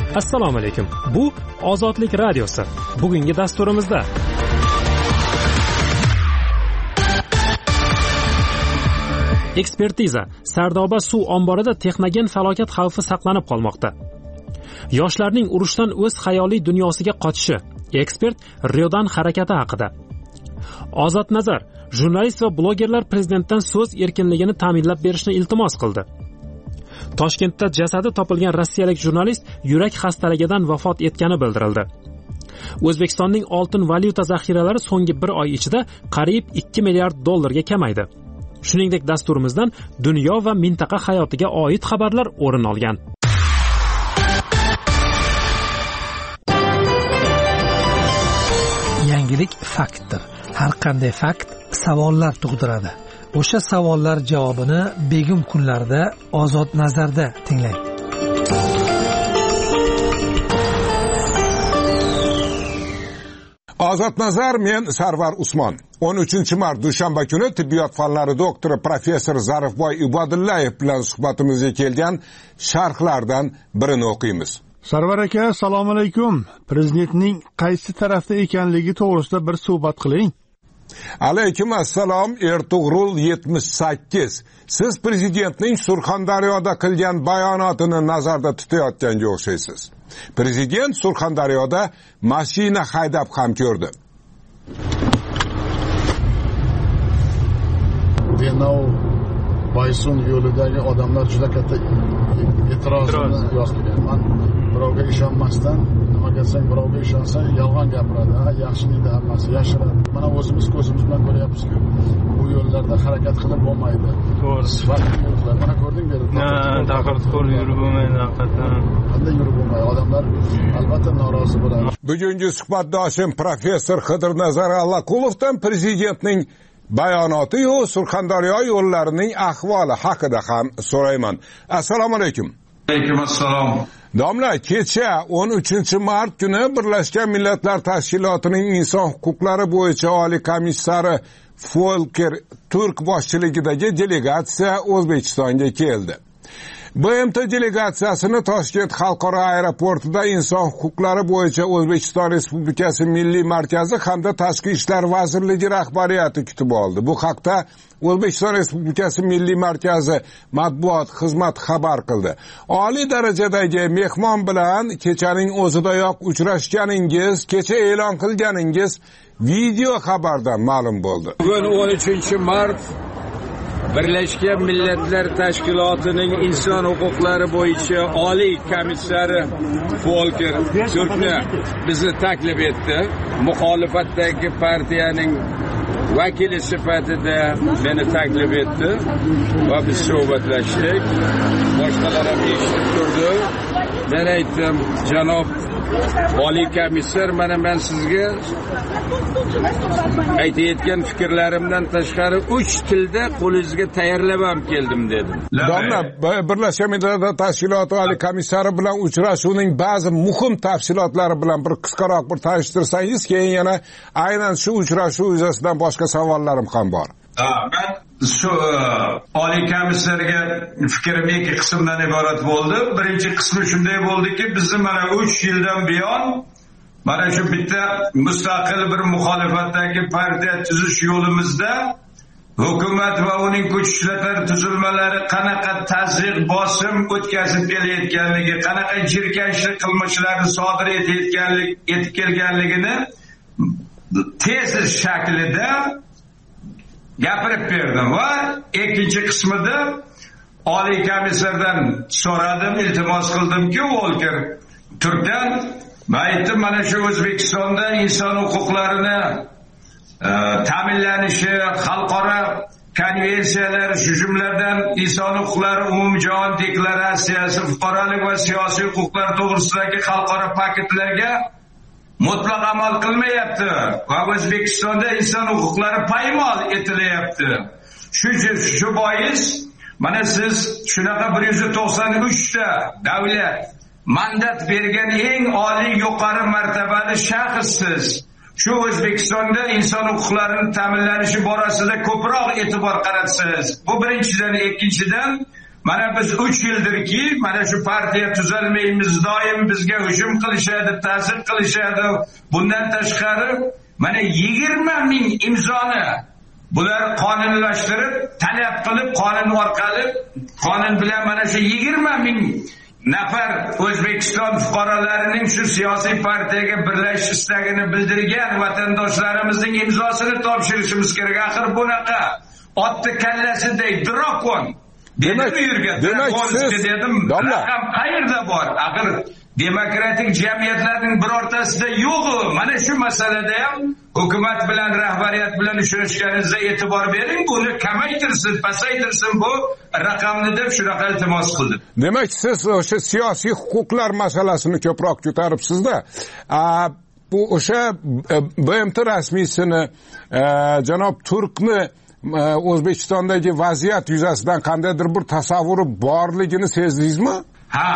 Assalomu alaykum. Bu Ozodlik radiosi. Bugungi dasturimizda ekspertiza. Sardoba suv omborida texnogen falokat xavfi saqlanib qolmoqda. Yoshlarning urushdan o'z xayoliy dunyosiga qochishi. Ekspert Riodan harakati haqida. Ozod Nazar, jurnalist va blogerlar prezidentdan so'z erkinligini ta'minlab berishni iltimos qildi. Toshkentda jasadi topilgan rossiyalik jurnalist yurak xastaligidan vafot etgani bildirildi. O'zbekistonning oltin valyuta zaxiralari so'nggi bir oy ichida qariyb 2 milliard dollarga kamaydi. Shuningdek, dasturimizdan dunyo va mintaqa hayotiga oid xabarlar o'rin olgan. Yangilik faktdir. Har qanday fakt savollar tug'diradi. O'sha savollar javobini begim kunlarda Ozod Nazarda tinglang. Ozod Nazar, men Sarvar Usmon. 13-mart dushanba kuni tibbiyot fanlari doktori professor Zarifboy Ibodullayev bilan suhbatimizga kelgan sharhlardan birini o'qiymiz. Sarvar aka, assalomu alaykum. Prezidentning qaysi tarafda ekanligi to'g'risida bir suhbat qiling. Alaykum assalom. Ertug'rul 78. Siz prezidentning Surxondaryoda qilgan bayonotini nazarda tutayotganga o'xshaysiz. Prezident Surxondaryoda mashina haydab ham ko'rdi. Denov Baysun yo'lidagi odamlar juda katta e'tirozini yozgan. Men birovga ishonmasdan, nima desang birovga ishonsang yolg'on gapiradi. Yaxshi deydi hammasi, yashiradi. Mana o'zimiz ko'zimiz bilan ko'ryapmiz-ku, bu yo'llarda harakat qilib bo'lmaydi. To'g'ri. Sifatli yo'llar. Mana ko'rdingmi? Taqir yurib bo'lmaydi haqiqatan. Qanday yurib bo'lmaydi? Odamlar albatta norozi bo'ladi. Bugungi suhbatdoshim professor Xidirnazar Allaqulovdan prezidentning bayonoti-yu Surxondaryo yo'llarining ahvoli haqida ham so'rayman. Assalomu alaykum. Alaykum assalom. Domla, kecha 13-mart kuni Birlashgan Millatlar Tashkilotining inson huquqlari bo'yicha oliy komissari Volker Turk boshchiligidagi delegatsiya O'zbekistonga keldi. BMT delegatsiyasini Toshkent xalqaro aeroportida inson huquqlari bo'yicha O'zbekiston Respublikasi Milliy markazi hamda Tashqi ishlar vazirligi rahbariyati kutib oldi. Bu haqda O'zbekiston Respublikasi Milliy markazi matbuot xizmati xabar qildi. Oliy darajadagi mehmon bilan kechaning o'zidayoq uchrashganingiz, kecha e'lon qilganingiz video xabardan ma'lum bo'ldi. Bugun 13-mart Birlashgan Millatlar Tashkilotining inson huquqlari bo'yicha oliy komissari Volker Turkni bizni taklif etdi. Muxolifatdagi partiyaning vakili sifatida meni taklif etdi va biz suhbatlashdik. Boshqalar ham eshitib turdi. Men aytdim, janob oliy komissar, mana men sizga aytayotgan fikrlarimdan tashqari 3 tilda qo'lingizga tayyorlab ham keldim dedim. Domla, Birlashgan Millatlar Tashkiloti oliy komissari bilan uchrashuvning ba'zi muhim tafsilotlari bilan bir qisqaroq bir tanishtirsangiz, keyin yana aynan shu uchrashuv yuzasidan boshqa savollarim ham bor. Ben şu oliy komissarga fikrim 2 qismdan iborat bo'ldi. Birinchi qismi shunday bo'ldiki, bizni mana 3 yildan buyon mana shu bitta mustaqil bir muxolifatdagi partiya tuzish yo'limizda hukumat va uning kuch ishlatma tuzilmalari qanaqa tazyiq bosim o'tkazib kelayotganligi, qanaqa jirkanchlik qilmishlarni sodir etib kelganligini tezis shaklida gapirib berdim va ikkinchi qismida oliy komissardan so'radim, iltimos qildimki, Volker Turkdan aytdim, mana shu O'zbekistonda inson huquqlarini ta'minlanishi, xalqaro konvensiyalar, shu jumladan inson huquqlari umumjahon deklaratsiyasi, fuqarolik va siyosiy huquqlar to'g'risidagi xalqaro paketlarga mutlaq amal qilmayapti va O'zbekistonda inson huquqlari poymol etilyapti. Shu bois mana siz shunaqa 193 ta davlat mandat bergan eng oliy yuqori martabali shaxssiz. Shu O'zbekistonda inson huquqlarining ta'minlanishi borasida ko'proq e'tibor qaratsangiz. Bu birinchidan, ikkinchidan mana biz 3 yildirki mana shu partiya tuzalmaymiz, doim bizga hujum qilishadi, ta'sir qilishadi. Bundan tashqari mana 20 ming imzoni bular qonunlashtirib, talab qilib, qonun orqali, qonun bilan mana shu 20 ming nafar O'zbekiston fuqarolarining shu siyosiy partiyaga birlashish istagini bildirgan vatandoshlarimizning imzosini topshirishimiz kerak. Axir bunaqa otni kallasidek drakon demak siz dedim, raqam qayerda bor? Axir demokratik jamiyatlarning birortasida yo'q-ku. Mana shu masalada ham hukumat bilan, rahbariyat bilan uchrashganingizda e'tibor bering, buni kamaytirsin, pasaytirsin bu raqamni deb shunaqa iltimos qildim. Demak, siz o'sha siyosiy huquqlar masalasini ko'proq ko'taribsiz-da. Bu o'sha BMT rasmiysini, janob Turkni O'zbekistondagi vaziyat yuzasidan qandaydir bir tasavvuri borligini sezdingizmi? Ha.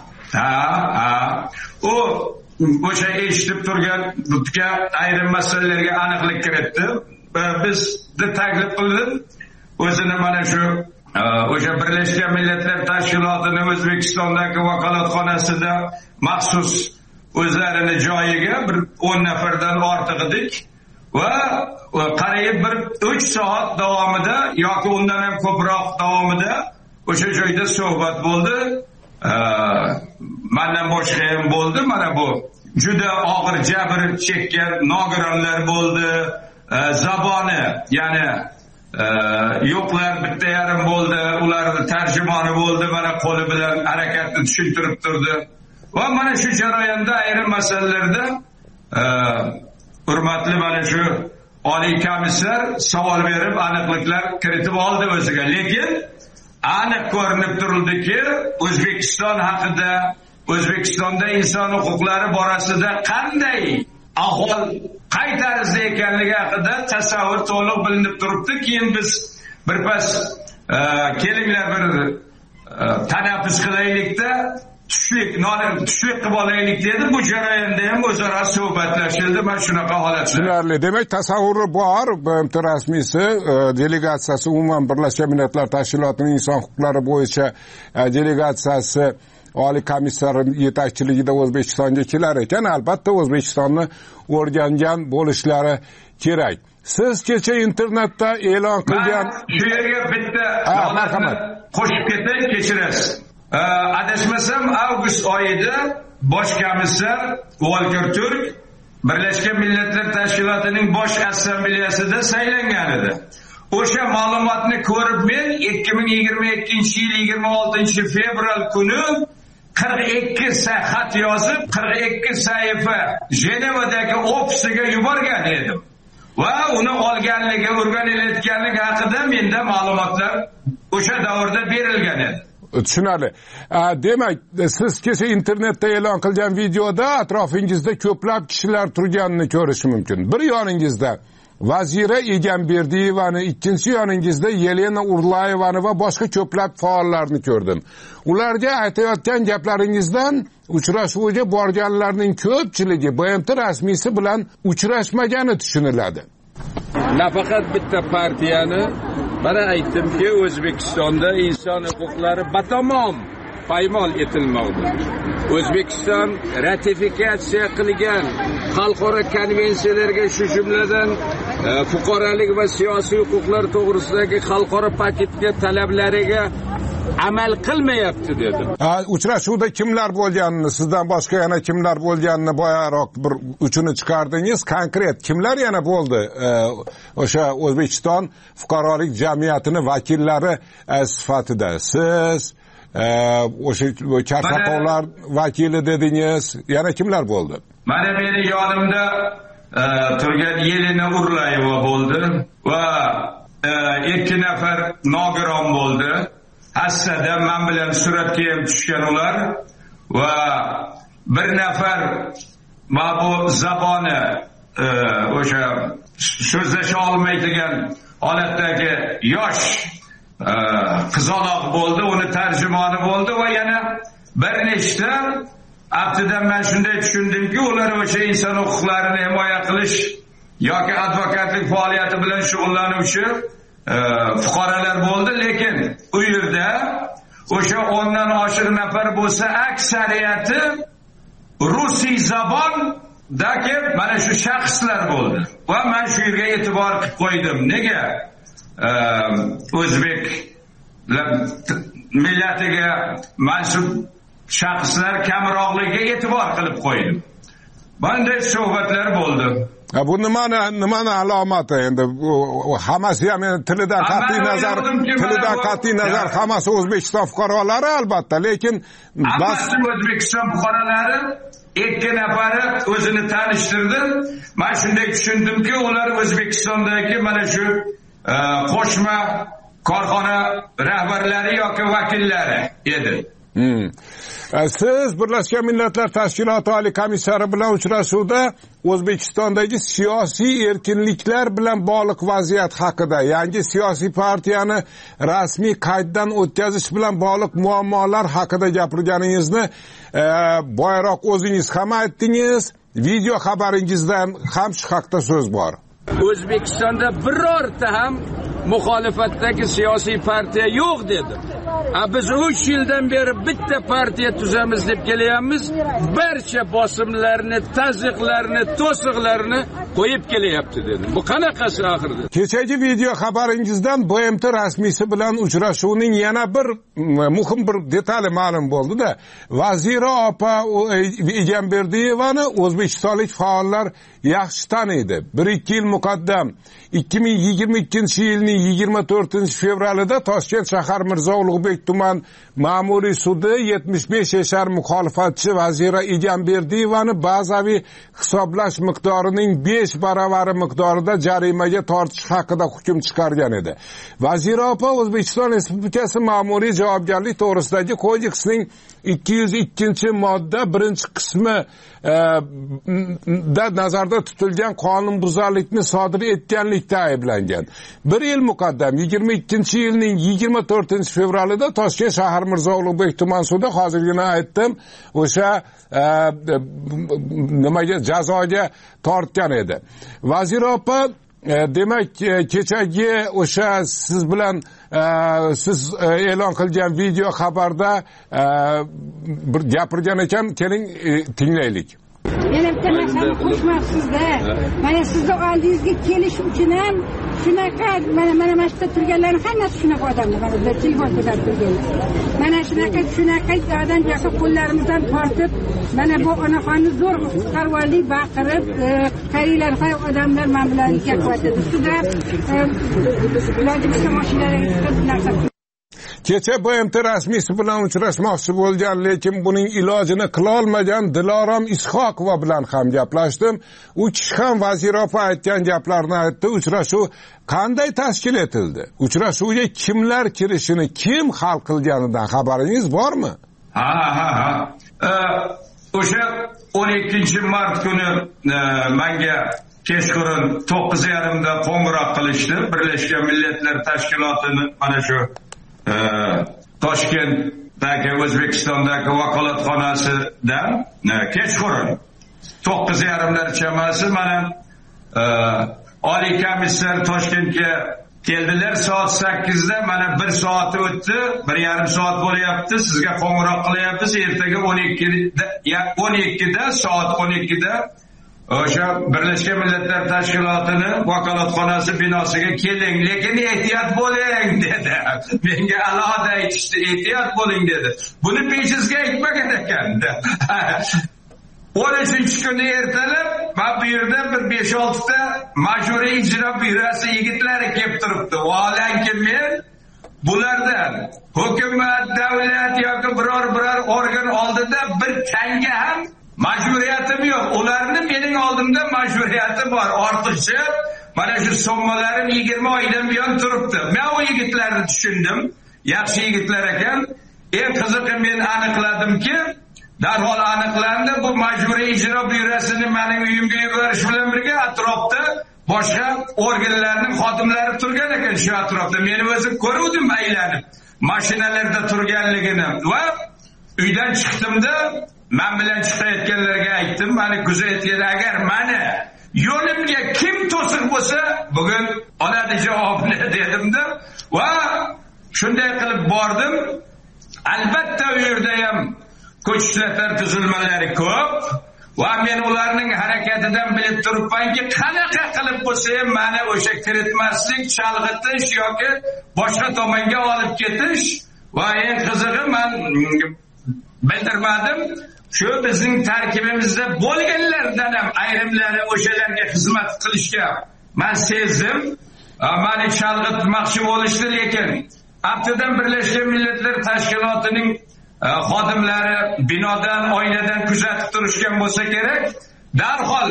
U o'sha eshitib turgan butga ayrim masalalarga aniqlik kiritdi. Bizni taklif qildi. O'zini mana shu o'sha Birlashgan Millatlar Tashkilotining O'zbekistondagi vakolatxonasida maxsus o'zlarini joyiga bir 10 nafardan ortiq edik va qariyb bir 3 soat davomida yoki undan ham ko'proq davomida o'sha joyda suhbat bo'ldi. Mendan boshqa ham bo'ldi. Mana bu juda og'ir jabr chekkan nogironlar bo'ldi. Zaboni, ya'ni yo'qlar bitta yarim bo'ldi. Ularning tarjimoni bo'ldi. Mana qo'li bilan harakatni tushuntirib turdi. Va mana shu jarayonda ayrim masalalarda hurmatli mana shu oliy komissar savol berib aniqliklar kiritib oldi o'ziga. Lekin aniq ko'rinib turildiki, O'zbekiston haqida, O'zbekistonda inson huquqlari borasida qanday ahvol, qay tarzda ekanligi haqida tasavvur to'liq bilinib turibdi. Keyin biz birpas kelinglar bir tanaffus qilaylikda tushlik qilib olaylik dedi. Bu jarayonda ham o'zaro suhbatlashildi. Mana shunaqa holat. Tushunarli. Demak, tasavvuri bor. BMT rasmiysi delegatsiyasi, umuman Birlashgan Millatlar Tashkilotining inson huquqlari bo'yicha delegatsiyasi oliy komissari yetakchiligida O'zbekistonga kelar ekan. Albatta O'zbekistonni o'rgangan bo'lishlari kerak. Siz kecha internetda e'lon qilgan shu yerga bitta holatni qo'shib ketay, kechirasiz. Adashmasam avgust oyida bosh komissar Volker Turk Birlashgan Millatlar Tashkilotining bosh assambleyasida saylangan edi. O'sha ma'lumotni ko'rib men 2022-yil 26 fevral kuni 42 xat yozib 42 sahifa Jenevadagi ofisiga yuborgan edim. Va uni olganligi, o'rganilayotganligi haqida menda ma'lumotlar o'sha davrda berilgan edi. Tushunarli. Demak, siz kecha internetda e'lon qilgan videoda atrofingizda ko'plab kishilar turganini ko'rish mumkin. Bir yoningizda Vazira Egamberdiyevani, ikkinchi yoningizda Yelena Urlayevani va boshqa ko'plab faollarni ko'rdim. Ularga aytayotgan gaplaringizdan uchrashuvga borganlarning ko'pchiligi BMT rasmiysi bilan uchrashmagani tushuniladi. Nafaqat bitta partiyani, mana aytdimki, O'zbekistonda inson huquqlari batamom paymol etilmoqda. O'zbekiston ratifikatsiya qilgan xalqaro konvensiyalarga, shu jumladan fuqarolik va siyosiy huquqlar to'g'risidagi xalqaro paketga, talablariga amal qilmayapti dedi. Uchrashuvda kimlar bo'lganini, sizdan boshqa yana kimlar bo'lganini boyaroq bir uchini chiqardingiz. Konkret kimlar yana bo'ldi? O'sha O'zbekiston fuqarolik jamiyatining vakillari sifatida siz, o'sha Kartaqovlar vakili dedingiz. Yana kimlar bo'ldi? Mana meni yonimda turgan Yelena Urlayeva bo'ldi va 2 nafar nogiron bo'ldi. Hassada men bilan suratga ham tushgan ular va bir nafar bu zaboni o'sha so'zlasha olmaydigan holatdagi yosh qizaloq bo'ldi, uni tarjimoni bo'ldi va yana bir nechta aftidan men shunday tushundimki, ular o'sha inson huquqlarini himoya qilish yoki advokatlik faoliyati bilan shug'ullanuvchi fuqarolar bo'ldi. Lekin u yerda o'sha 10 dan oshiq nafar bo'lsa, aksariyati rusiy zabondagi mana shu shaxslar bo'ldi. Va men shu yerga e'tibor qilib qo'ydim. Nega? O'zbek millatiga mansub shaxslar kamroqligiga e'tibor qilib qo'ydim. Bunday suhbatlar bo'ldi. Bu nimani alomati endi? Hammasi ham tilidan qat'iy nazar hammasi O'zbekiston fuqarolari albatta, lekin hammasi O'zbekiston fuqarolari. 2 nafari o'zini tanishtirdi. Men shunday tushundimki, ular O'zbekistondagi mana shu qo'shma korxona rahbarlari yoki vakillari edi. Siz Birlashgan Millatlar Tashkiloti oliy komissari bilan uchrashuvda O'zbekistondagi siyosiy erkinliklar bilan bog'liq vaziyat haqida, yangi siyosiy partiyani rasmiy qayddan o'tkazish bilan bog'liq muammolar haqida gapirganingizni boyroq o'zingiz ham aytdingiz. Video xabaringizdan ham shu haqda so'z bor. O'zbekistonda birorta ham muxolifatdagi siyosiy partiya yo'q dedi. Biz 3 yildan beri bitta partiya tuzamiz deb kelyapmiz. Barcha bosimlarni, taziqlarni, to'siqlarni qo'yib kelyapti dedi. Bu qanaqasi axir? Kechagi video xabaringizdan BMT rasmiysi bilan uchrashuvning yana bir muhim bir detali ma'lum bo'ldi-da. Vazira opa Egamberdiyevani o'zbekistonlik faollar yaxshi taniydi. 1-2 yil muqaddam 2022-yilning 24-fevralida Toshkent shahar Mirzo Ulug'bek tuman ma'muriy sudi 75 yashar muxolifatchi Vazira Egamberdiyevani bazaviy hisoblash miqdorining 5 baravari miqdorida jarimaga tortish haqida hukm chiqargan edi. Vazira opa O'zbekiston Respublikasi ma'muriy javobgarlik to'g'risidagi kodeksning 202-modda 1-qismi da nazarda tutilgan qonunbuzarlikni sodir etganlikda ayblangan. 1 yil muqaddam 22-yilning 24-fevralida Toshkent shahar Mirzo Ulug'bek tuman sudi hozirgina aytdim, o'sha nimaga jazoga tortgan edi. Vazir opa demak kechagi o'sha siz bilan siz e'lon qilgan video xabarda bir gapirgan ekan, keling tinglaylik. Benim temel qo'shmoqsizda. Mana sizni oldingizga kelish uchun ham shunaqa mana mashta turganlarning hammasi shunaqa odamlar. Mana bizlar telefon ko'tarib turganlar. Mana shunaqa odam yoki qo'llarimizdan tortib, mana bu onaxonni zo'r qarvorlik baqirib, qariylar hay odamlar men bilan gaplashdi. Ustida ularning mashinalariga chiqib narsa. Kecha BMT rasmiysi bilan uchrashmoqchi bo'lgan, lekin buning ilojini qila olmagan Dilorom Ishoqova bilan ham gaplashdim. U kishi ham Vazir opa aytgan gaplarni aytdi. Uchrashuv qanday tashkil etildi? Uchrashuvga kimlar kirishini, kim hal qilganidan xabaringiz bormi? Ha. O'sha 12-mart kuni menga kechqurun 9:30 da qo'ng'iroq qilishdi. Birlashgan Millatlar Tashkilotini mana shu Toshkentdagi O'zbekistondagi vakolatxonasidan kechqurun 9:30 chamasi mana oliy komissar Toshkentga keldilar. Soat 8 da mana 1 soat o'tdi, 1,5 soat bo'lyapti. Sizga qo'ng'iroq qilyapmiz. Ertaga 12da soat 12da o'sha Birlashgan Millatlar Tashkilotini vakolatxonasi binosiga keling, lekin ehtiyot bo'ling dedi. Menga alohida aytishdi, ehtiyot bo'ling dedi. Buni peshizga aytmagan ekan. 13-kuni ertalab men bu yerda bir 5-6 ta majburiy ijro byurosi yigitlari kelib turibdi. Vaholanki men bulardan hukumat, davlat yoki biror organ oldida bir tanga ham majburiyatim yo'q. Ularning mening oldimda majburiyati bor. Ortiqcha mana shu sommalarim 20 oydan buyon turibdi. Men o yigitlarni tushundim. Yaxshi yigitlar ekan. Eng qizig'i men aniqladimki, darhol aniqlandi, bu majburiy ijro byurosini mening uyimga yuborish bilan birga atrofda boshqa organlarning xodimlari turgan ekan shu atrofda. Meni o'zim ko'ruvdim aylanib, mashinalarda turganligini va uydan chiqdimda men bilan chiqayotganlarga aytdim, meni kuzatgan, agar meni yo'limga kim to'siq bo'lsa, bugun oladi javobni dedimda va shunday qilib bordim. albatta u yerda ham ko'chishlar tuzilmalari ko'p va men ularning harakatidan bilib turibmanki, qanaqa qilib bo'lsa ham meni o'sha kiritmaslik, chalg'itish yoki boshqa tomonga olib ketish va eng qizig'i men bildirmadim. Shu bizning tarkibimizda bo'lganlardan ham ayrimlari o'shalarga xizmat qilishga men sezdim. Meni chalg'itmoqchi bo'lishdi, lekin aftidan Birlashgan Millatlar Tashkilotining xodimlari binodan, oynadan kuzatib turishgan bo'lsa kerak. Darhol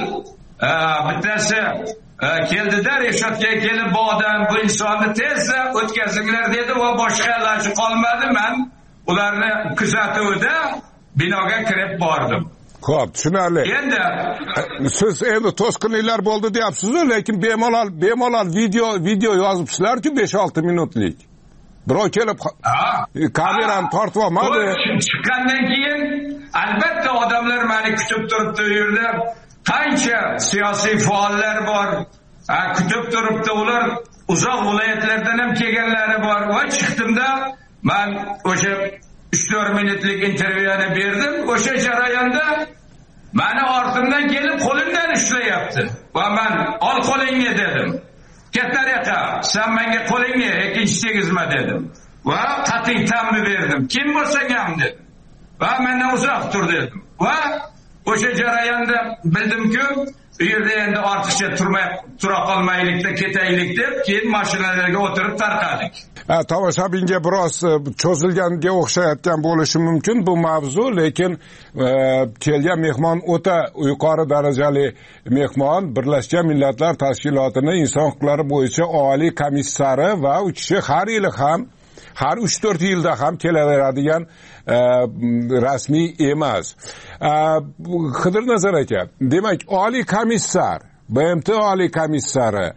bittasi keldida Reshotga kelib, bu odam, bu insonni tezda o'tkazinglar dedi va boshqa iloji qolmadi. Men ularni kuzatuvida binoga kirib bordim. Xo'p, tushunarli. Endi siz endi to'sqinliklar bo'ldi deyapsiz-ku, lekin bemalol video yozibsizlar-ku 5-6 minutlik. Birov kelib kamerani tortib olmadi. Chiqqandan keyin albatta odamlar meni kutib turibdi u yerda. Qancha siyosiy faollar bor, kutib turibdi. Ular uzoq viloyatlardan ham kelganlari bor va chiqdimda men o'sha 3-4 minutlik intervyuni berdim. O'sha jarayonda meni ortimdan kelib qo'limdan ushlayapti va men ol qo'lingni dedim. Kattariqa, sen menga qo'lingni ikkinchi tegizma dedim. Va qat'iy ta'min berdim. Kim bo'lsang ham dedim. Va mendan uzoq tur dedim. Va o'sha jarayonda bildimki, u yerda endi ortiqcha tura qolmaylikda, ketaylik deb, keyin mashinalarga o'tirib tarqadik. Tomoshabinga biroz cho'zilganga o'xshayotgan bo'lishi mumkin bu mavzu, lekin kelgan mehmon o'ta yuqori darajali mehmon, Birlashgan Millatlar Tashkilotining inson huquqlari bo'yicha oliy komissari va u kishi har yili ham, har 3-4 yilda ham kelaveradigan rasmiy emas. Xidirnazar aka, demak, oliy komissar, BMT oliy komissari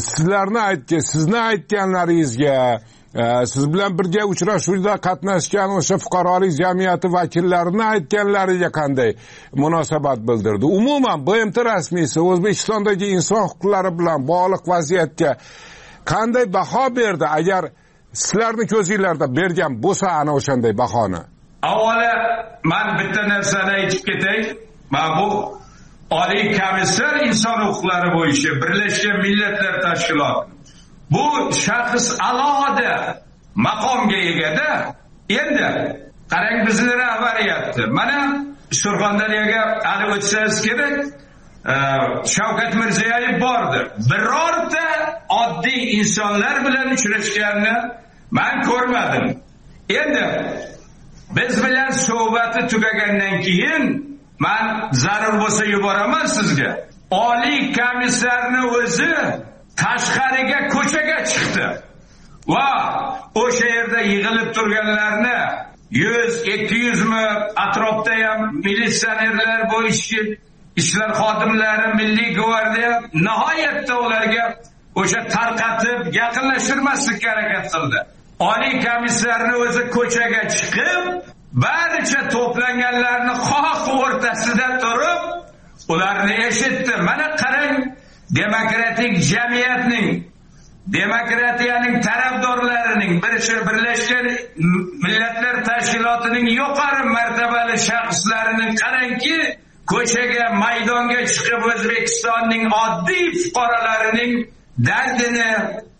sizni aytganlaringizga, siz bilan birga uchrashuvda qatnashgan o'sha fuqarolik jamiyati vakillarini aytganlariga qanday munosabat bildirdi? Umuman BMT rasmiysi O'zbekistondagi inson huquqlari bilan bog'liq vaziyatga qanday baho berdi, agar sizlarni ko'zinglarda bergan bo'lsa ana o'shanday bahoni? Avvalo men bitta narsani aytib ketay. Men bu oliy komissar inson huquqlari bo'yicha Birlashgan Millatlar Tashkiloti bu shaxs alohida maqomga egada. Endi qarang, bizning rahbariyatni mana Surxondaryoga hali o'tsangiz kerak, Shavkat Mirziyoyev bordi. Birorta oddiy insonlar bilan uchrashganini men ko'rmadim. Endi biz bilan suhbati tugagandan keyin men zarur bo'lsa yuboraman sizga. Oliy komissarni o'zi tashqariga ko'chaga chiqdi va o'sha yerda yig'ilib turganlarni 100-200 mi atrofda ham militsionerlar, bu ishlar xodimlari, Milliy gvardiya nihoyatda ularga o'sha tarqatib yaqinlashtirmaslikka harakat qildi. Oliy komissarni o'zi ko'chaga chiqib, barcha to'planganlarni xalq o'rtasida turib, ularni eshitdi. Mana qarang, demokratik jamiyatning, demokratiyaning tarafdorlarining, Birlashgan Millatlar Tashkilotining yuqori martabali shaxslarining qarangki, ko'chaga, maydonga chiqib O'zbekistonning oddiy fuqarolarining dardini,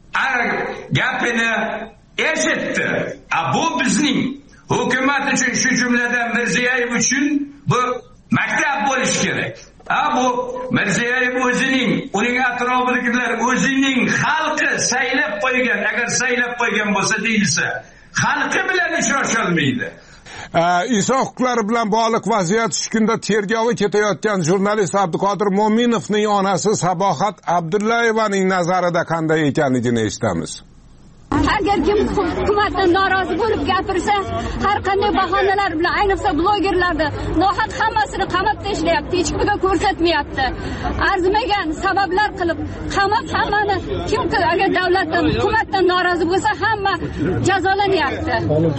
gapini eshitdi. Bu bizning hukumat uchun, shu jumladan Mirziyoyev uchun bu maktab bo'lishi kerak. Bu Mirziyoyev o'zining, uning atrofidagilar o'zining xalqi saylab qo'ygan, agar saylab qo'ygan bo'lsa deyilsa, xalqi bilan uchrasha olmaydi. Inson huquqlari bilan bog'liq vaziyat shu kunda tergovi ketayotgan jurnalist Abduqodir Mo'minovning onasi Sabohat Abdullayevaning nazarida qanday ekanligini eshitamiz. Agar kim hukumatdan norozi bo'lib gapirsa, har qanday bahonalar bilan, ayniqsa blogerlarni nohaq hammasini qamab tashlayapti, hech kimga ko'rsatmayapti. Arzimagan sabablar qilib qamab hammani, kimki agar davlatdan, hukumatdan norozi bo'lsa, hamma jazolanyapti.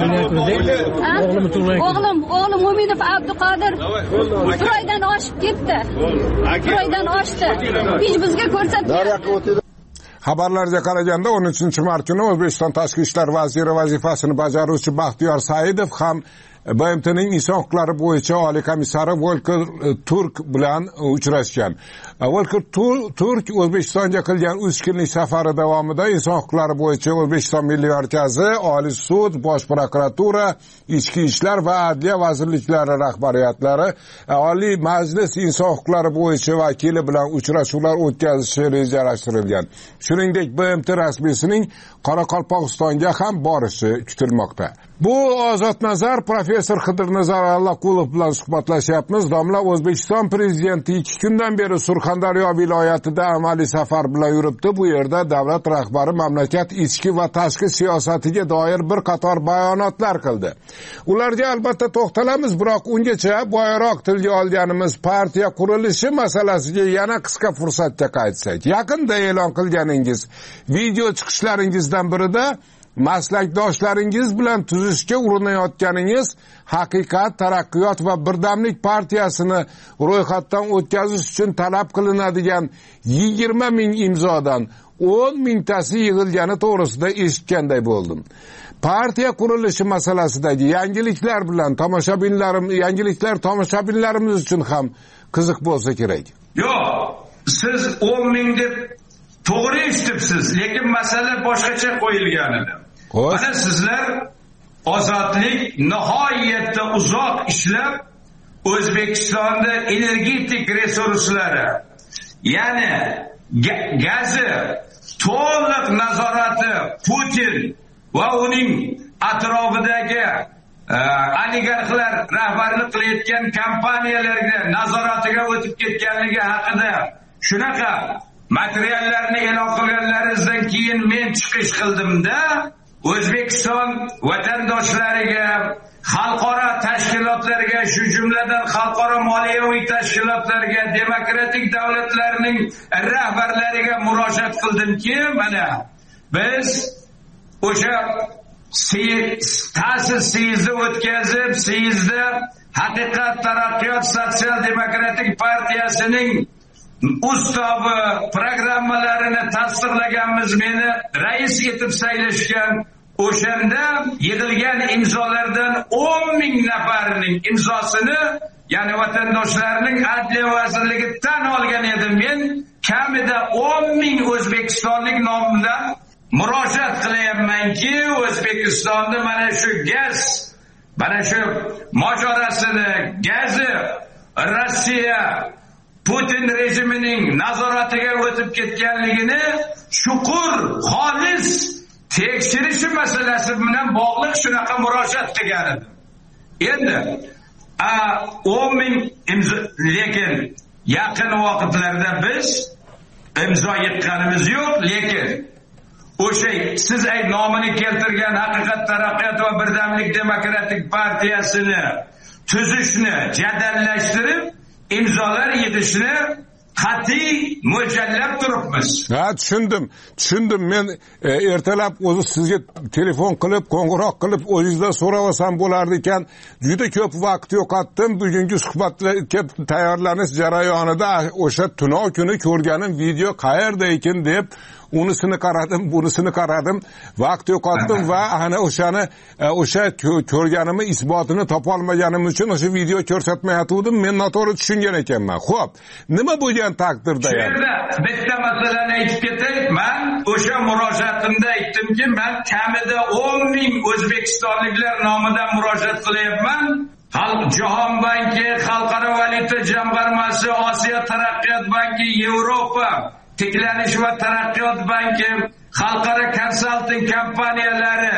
O'g'lim Mo'minov Abduqodir 1 oydan oshib ketdi. 1 oydan oshdi. Hech bizga ko'rsatmayapti. Xabarlarga qaraganda 13-mart kuni O'zbekiston Tashqi ishlar vaziri vazifasini bajaruvchi Baxtiyor Saidov ham BMTning inson huquqlari bo'yicha oliy komissari Volker Turk bilan uchrashgan. Volker Turk O'zbekistonga qilgan 3 kunlik safari davomida inson huquqlari bo'yicha O'zbekiston Milliy markazi, Oliy sud, Bosh prokuratura, Ichki ishlar va Adliya vazirliklari rahbariyatlari, Oliy Majlis inson huquqlari bo'yicha vakili bilan uchrashuvlar o'tkazishi rejalashtirilgan. Shuningdek, BMT rasmiysining Qoraqalpog'istonga ham borishi kutilmoqda. Bu Ozod Nazar professor Qidirnazar Allaqulov bilan suhbatlashyapmiz. Domla O'zbekiston prezidenti 2 kundan beri Surxondaryo viloyatida amaliy safar bilan yuribdi. Bu yerda davlat rahbari mamlakat ichki va tashqi siyosatiga doir bir qator bayonotlar qildi. Ularga albatta to'xtalamiz, biroq ungacha boyroq tilga olganimiz partiya qurilishi masalasiga yana qisqa fursatga qaytsak. Yaqinda e'lon qilganingiz video chiqishlaringizdan birida maslakdoshlaringiz bilan tuzishga urinayotganingiz Haqiqat, Taraqqiyot va Birdamlik partiyasini ro'yxatdan o'tkazish uchun talab qilinadigan 20 ming imzodan 10 mingtasi yig'ilgani to'g'risida eshitganday bo'ldim. Partiya qurilishi masalasidagi yangiliklar tomoshabinlarimiz uchun ham qiziq bo'lsa kerak. Yo'q, siz 10 ming deb to'g'ri eshitibsiz, lekin masala boshqacha qo'yilgan edi. Mana sizlar ozodlik nihoyatda uzoq ishlab O'zbekistonda energetik resurslari, ya'ni gazi to'liq nazorati Putin va uning atrofidagi oligarxlar rahbarlik qilayotgan kompaniyalarga nazoratiga o'tib ketganligi haqida shunaqa materiallarni e'lon qilganlaringizdan keyin men chiqish qildimda, O'zbekiston vatandoshlariga, xalqaro tashkilotlarga, shu jumladan xalqaro moliyaviy tashkilotlarga, demokratik davlatlarning rahbarlariga murojaat qildimki, mana biz o'sha ta'sis siyzni o'tkazib, siyizda Haqiqat, Taraqqiyot sotsial demokratik partiyasining ustobi programmalarini tasdiqlaganmiz, meni rais etib saylashgan. O'shanda yig'ilgan imzolardan 10 ming nafarining imzosini, ya'ni vatandoshlarning Adliya vazirligi tan olgan edim. Men kamida 10 ming o'zbekistonlik nomidan murojaat qilyapmanki, O'zbekistonda mana shu gaz, mana shu mojarosini, gazi Rossiya Putin rejimining nazoratiga o'tib ketganligini chuqur, xolis tekshirish masalasi bilan bog'liq shunaqa murojaat qilgan edim. Endi 10 ming imzo, lekin yaqin vaqtlarda biz imzo yetganimiz yo'q, lekin o'sha siz nomini keltirgan Haqiqat, Taraqqiyot va Birdamlik demokratik partiyasini tuzishni jadallashtirib imzolar yetishni qat'iy mo'ljallab turibmiz. Ha, tushundim. Men ertalab o'zi sizga telefon qilib, qo'ng'iroq qilib, o'zingizdan so'rab olsam bo'lardi ekan. Juda ko'p vaqt yo'qotdim. Bugungi suhbatga tayyorlanish jarayonida o'sha tunov kuni ko'rganim video qayerda ekan deb unisini qaradim, bunisini qaradim, vaqt yo'qotdim va ana o'sha ko'rganimni isbotini topa olmaganim uchun o'sha video ko'rsatmayotgandim. Men noto'g'ri tushungan ekanman. Xo'p, nima bo'lgan taqdirda ham? Bitta masalani aytib ketay. Men o'sha murojaatimda aytdimki, men kamida 10 ming o'zbekistonliklar nomidan murojaat qilyapman. Jahon banki, Xalqaro valyuta jamg'armasi, Osiyo taraqqiyot banki, Yevropa tiklanish va taraqqiyot banki, xalqaro konsalting kompaniyalari,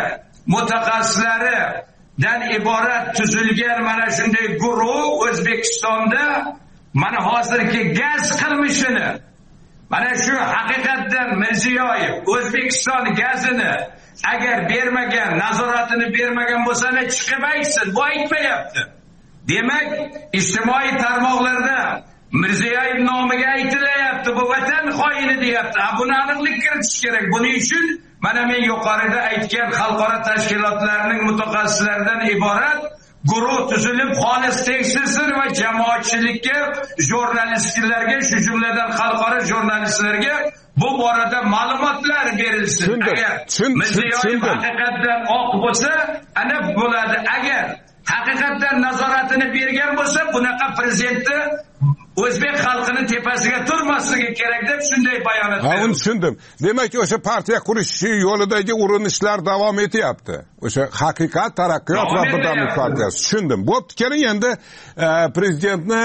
mutaxassislaridan iborat tuzilgan mana shunday guruh O'zbekistonda mana hozirgi gaz qilmishini, mana shu haqiqatdan Mirziyoyev O'zbekiston gazini agar bermagan, nazoratini bermagan bo'lsa, chiqib aytsin, bu aytmayapti. Demak, ijtimoiy tarmoqlarda Mirziyoyev nomiga aytilayapti, bu vatan xoini deyapti. Buni aniqlik kiritish kerak. Buning uchun mana men yuqorida aytgan xalqaro tashkilotlarning mutaxassislaridan iborat guruh tuzilib, xolis tekshirsin va jamoatchilikka, jurnalistlarga, shu jumladan xalqaro jurnalistlarga bu borada ma'lumotlar berilsin. Agar Mirziyoyev haqiqatdan oq bo'lsa, ana bo'ladi. Agar haqiqatdan nazoratini bergan bo'lsa, bunaqa prezidentni o'zbek xalqini tepasiga turmasligi kerak deb shunday bayonot berdi. Uni tushundim. Demak, o'sha partiya qurish yo'lidagi urinishlar davom etyapti. O'sha haqiqat, taraqqiyot va birdamlik partiyasi. Tushundim. Bo'pti, keling endi prezidentni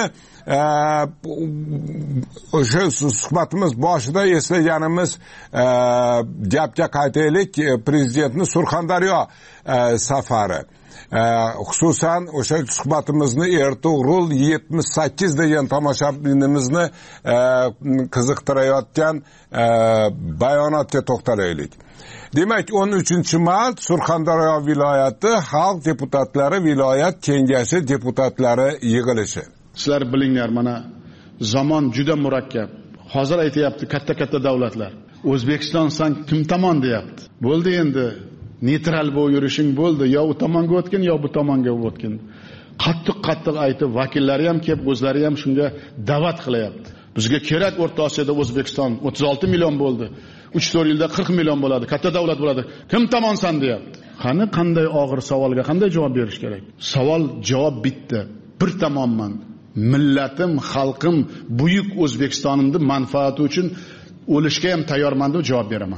o'sha suhbatimiz boshida eslaganimiz gapga qaytaylik. Prezidentni Surxondaryo safari. Xususan o'sha suhbatimizni Ertugrul 78 degan tomoshabinimizni qiziqtirayotgan bayonotga to'xtalaylik. Demak, 13-mart Surxondaryo viloyati xalq deputatlari viloyat kengashi deputatlari yig'ilishi. Sizlar bilinglar, mana zamon juda murakkab. Hozir aytayapti katta davlatlar. O'zbekiston san kim tomon deyapti. Bo'ldi endi. Neytral bo'lib yurishing bo'ldi. Yo u tomonga o'tgin, yo bu tomonga o'tgin. Qattiq aytib, vakillari ham kelib, o'zlari ham shunga da'vat qilyapti. Bizga kerak O'rta Osiyoda O'zbekiston 36 million bo'ldi. 3-4 yilda 40 million bo'ladi. Katta davlat bo'ladi. Kim tomonsan deyapti. Qanday og'ir savolga qanday javob berish kerak? Savol javob bitta. Bir tomonman. Millatim, xalqim, buyuk O'zbekistonimning manfaati uchun o'lishga ham tayyorman deb javob beraman.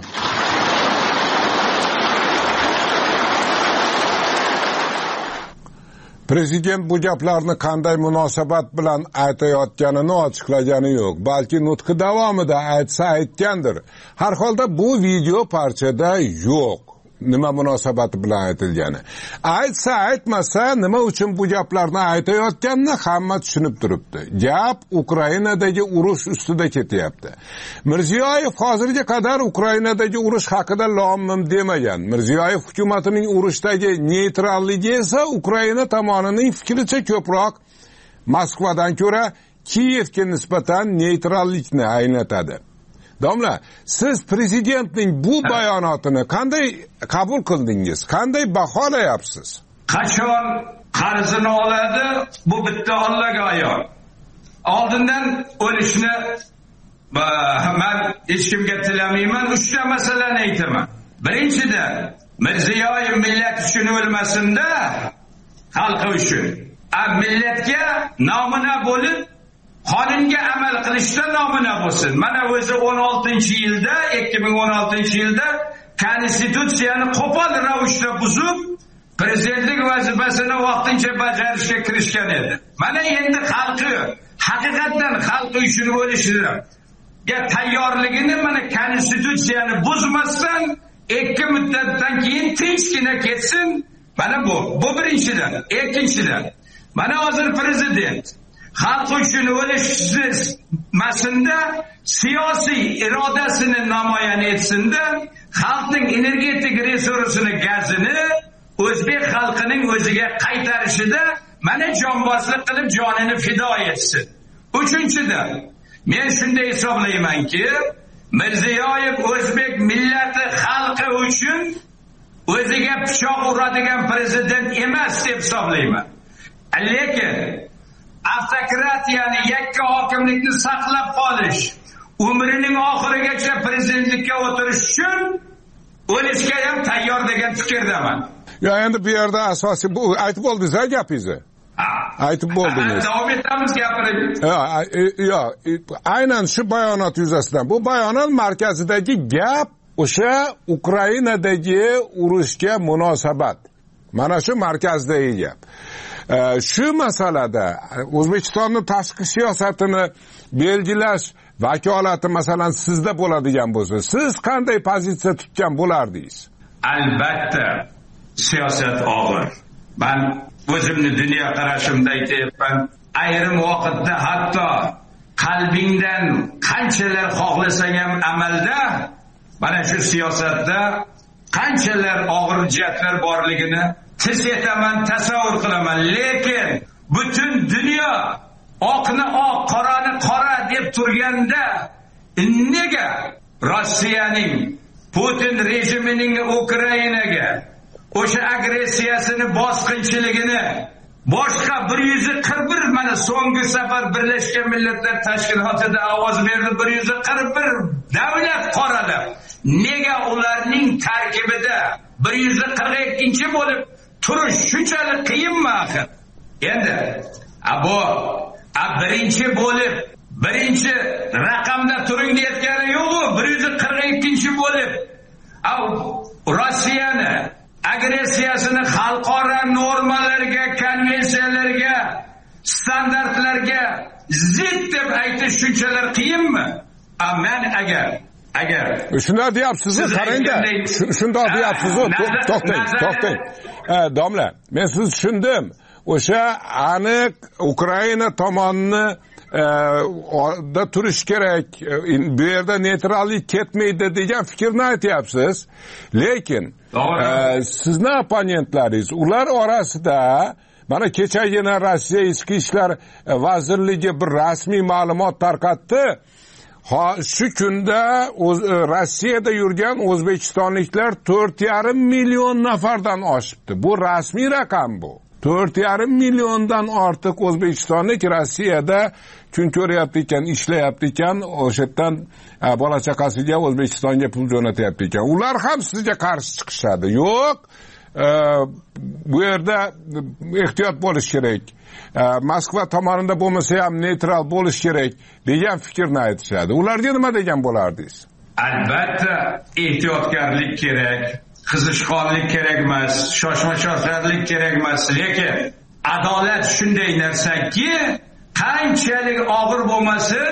Prezident bu gaplarni qanday munosabat bilan aytayotganini ochiqlagani yo'q. Balki nutqi davomida aytgandir. Har holda bu video parchada yo'q. Nima munosabati bilan aytilgani. Aytmasa nima uchun bu gaplarni aytayotganini hamma tushunib turibdi. Gap Ukrainadagi urush ustida ketyapti. Mirziyoyev hozirga qadar Ukrainadagi urush haqida lom-mim demagan. Mirziyoyev hukumatining urushdagi neytralligi esa Ukraina tomonining fikricha ko'proq Moskvadan ko'ra Kiyevga nisbatan neytrallikni anglatadi. Domla, siz prezidentning bu bayonotini qanday qabul qildingiz? Qanday baholayapsiz? Qachon qarzini oladi, bu bitta Allohga ayon. Oldindan o'lishni men hech kimga tilamayman. 3 ta masalani aytaman. Birinchidan, Mirziyoyev millat uchun o'lmasin-da, xalqi uchun. Millatga nomina bo'lib qonunga amal qilishda nomina bo'lsin. Mana o'zi 2016 yilda konstitutsiyani qo'pol ravishda buzib, prezidentlik vazifasini vaqtincha bajarishga kirishgan edi. Mana endi xalqi, haqiqatan xalqi uchun o'lishga tayyorligini mana konstitutsiyani buzmasdan 2 muddatdan keyin tinchgina ketsin. Mana bu birinchidan. Ikkinchidan, mana hozir prezident xalq uchun o'lishmasinda siyosiy irodasini namoyon etsinda, xalqning energetik resursini, gazini o'zbek xalqining o'ziga qaytarishida mana jonbozlik qilib jonini fido etsin. Uchinchidan, men shunday hisoblaymanki, Mirziyoyev o'zbek millati xalqi uchun o'ziga pichoq uradigan prezident emas deb hisoblayman. Lekin avtokratiyani, yakka hokimlikni saqlab qolish, umrining oxirigacha prezidentlikka o'tirish uchun o'lishga ham tayyor degan fikrdaman. Ya endi bu yerda asosiy bu aytib bo'ldingiz-a gapingizni. Aytib bo'ldingiz. Davom etamiz gapirib. Aynan shu bayonot yuzasidan. Bu bayonot markazidagi gap o'sha Ukrainadagi urushga munosabat. Mana shu markazdagi gap. Shu masalada O'zbekistonning tashqi siyosatini belgilash vakolati masalan sizda bo'ladigan bo'lsa, siz qanday pozitsiya tutgan bo'lardingiz? Albatta, siyosat og'ir. Men o'zimni dunyo qarashimda aytayapman. Ayrim vaqtda hatto qalbingdan qanchalar xohlasang ham amalda mana shu siyosatda qanchalar og'ir jihatlar borligini his etaman, tasavvur qilaman. Lekin butun dunyo oqni oq, qorani qora deb turganda nega Rossiyaning Putin rejimining Ukrainaga o'sha agressiyasini, bosqinchiligini boshqa 141 mana so'nggi safar Birlashgan Millatlar Tashkilotida ovoz berdi 141 davlat qoralab. Nega ularning tarkibida 142 bo'lib turish shunchalik qiyinmi axir? Endi bu birinchi bo'lib birinchi raqamda turing deyotgani yo'q-ku, 142 bo'lib Rossiyani agressiyasini xalqaro normalarga, konvensiyalarga, standartlarga zid deb aytish shunchalar qiyinmi? Men agar shunday deyapsiz, qarangda, shunday deyapsiz, to'xtang. Domla, men sizni tushundim. O'sha aniq Ukraina tomonini da turish kerak, bu yerda neytrallik ketmaydi degan fikrni aytyapsiz. Lekin sizni opponentlaringiz ular orasida mana kechagina Rossiya ichki ishlar vazirligi bir rasmiy ma'lumot tarqatdi. Shu kunda Rossiyada yurgan o'zbekistonliklar 4,5 million nafardan oshibdi. Bu rasmiy raqam bu. 4,5 milliondan ortiq o'zbekistonlik Rossiyada kun ko'ryapti ekan, ishlayapti ekan, o'sha yerdan bola chaqasiga O'zbekistonga pul jo'natyapti ekan. Ular ham sizga qarshi chiqishadi. Yo'q, bu yerda ehtiyot bo'lish kerak. Moskva tomonida bo'lmasa ham neytral bo'lish kerak degan fikrni aytishadi. Ularga nima degan bo'lardingiz? Albatta ehtiyotkorlik kerak. Qizishqonlik kerak emas, shoshma-shoshlarlik kerak emas, lekin adolat shunday narsaki, qanchalik og'ir bo'lmasin,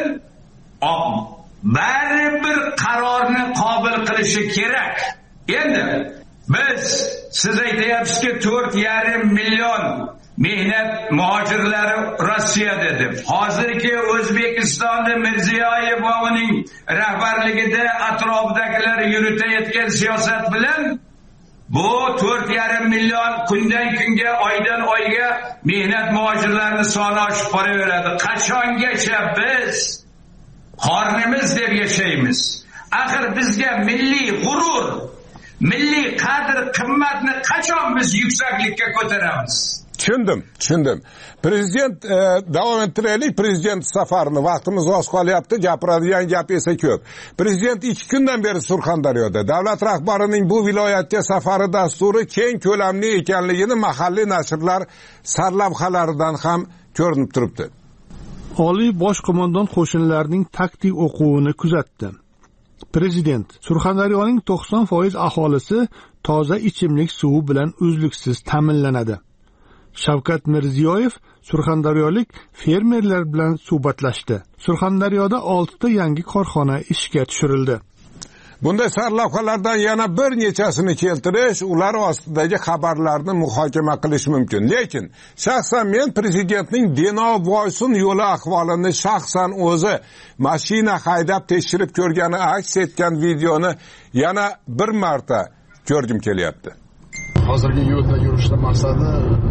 baribir qarorni qabul qilishi kerak. Endi biz siz aytayapsizki 4,5 million mehnat muhojirlari Rossiyada deb. Hozirgi O'zbekistonda Mirziyoyev va uning rahbarligida atrofidagilar yuritayotgan siyosat bilan bu 4,5 million kundan kunga, oydan oyga mehnat muhojirlarining soni oshib boraveradi. Qachongacha biz qornimiz deb yashaymiz? Axir bizga milliy g'urur, milliy qadr qimmatni qachon biz yuksaklikka ko'taramiz? Tushundim. Prezident davom ettiraylik. Prezident safarini, vaqtimiz oz qolyapti, gapiradigan gap esa ko'p. Prezident 2 kundan beri Surxondaryoda. Davlat rahbarining bu viloyatga safari dasturi keng ko'lamli ekanligini mahalliy nashrlar sarlavhalaridan ham ko'rinib turibdi. Oliy bosh qo'mondon qo'shinlarining taktik o'quvini kuzatdi. Prezident Surxondaryoning 90% aholisi toza ichimlik suvi bilan uzluksiz ta'minlanadi. Shavkat Mirziyoyev surxondaryolik fermerlar bilan suhbatlashdi. Surxondaryoda 6 ta yangi korxona ishga tushirildi. Bunday sarlavhalardan yana bir nechasini keltirish, ular ostidagi xabarlarni muhokama qilish mumkin. Lekin shaxsan men prezidentning Denov-Boysun yo'li ahvolini shaxsan o'zi mashina haydab tekshirib ko'rgani aks etgan videoni yana bir marta ko'rgim kelyapti. Hozirgi yo'lda yurishning maqsadi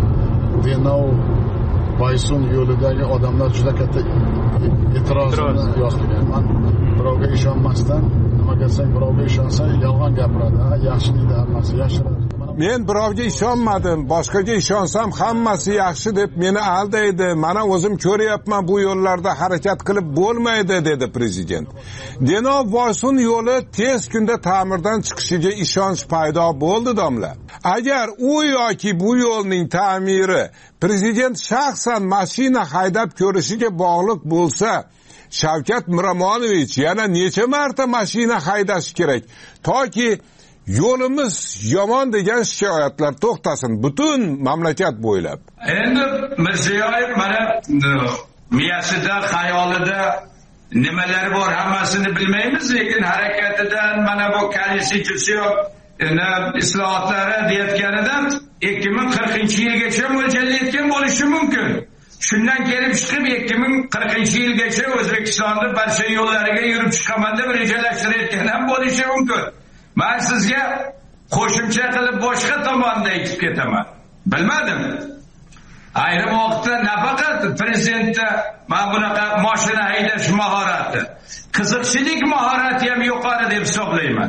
Denov-Boysun yo'lidagi odamlar juda katta e'tirozini yozgan. Men birovga ishonmasdan, nima desang birovga ishonsa yolg'on gapiradi. Yaxshi deydi, hammasi yashiradi. Men birovga ishonmadim, boshqaga ishonsam hammasi yaxshi deb meni aldaydi. Mana o'zim ko'ryapman, bu yo'llarda harakat qilib bo'lmaydi dedi prezident. Denov-Boysun yo'li tez kunda ta'mirdan chiqishiga ishonch paydo bo'ldi domla. Agar u yoki bu yo'lning ta'miri prezident shaxsan mashina haydab ko'rishiga bog'liq bo'lsa, Shavkat Miromonovich yana necha marta mashina haydashi kerak toki yo'limiz yomon degan shikoyatlar to'xtasin butun mamlakat bo'ylab. Endi Mirziyoyev mana miyasida, xayolida nimalar bor hammasini bilmaymiz, lekin harakatidan mana bu konstitutsiya islohotlari deyotganidan 2040-yilgacha mo'ljallayotgan bo'lishi mumkin. Shundan kelib chiqib 2040-yilgacha O'zbekistonning barcha yo'llariga yurib chiqaman deb rejalashtirayotgan ham bo'lishi mumkin. Men sizga qo'shimcha qilib boshqa tomonda aytib ketaman. Bilmadim. Ayrim vaqtda nafaqat prezidentda mana bunaqa mashina haydash mahorati, qiziqchilik mahorati ham yuqori deb hisoblayman.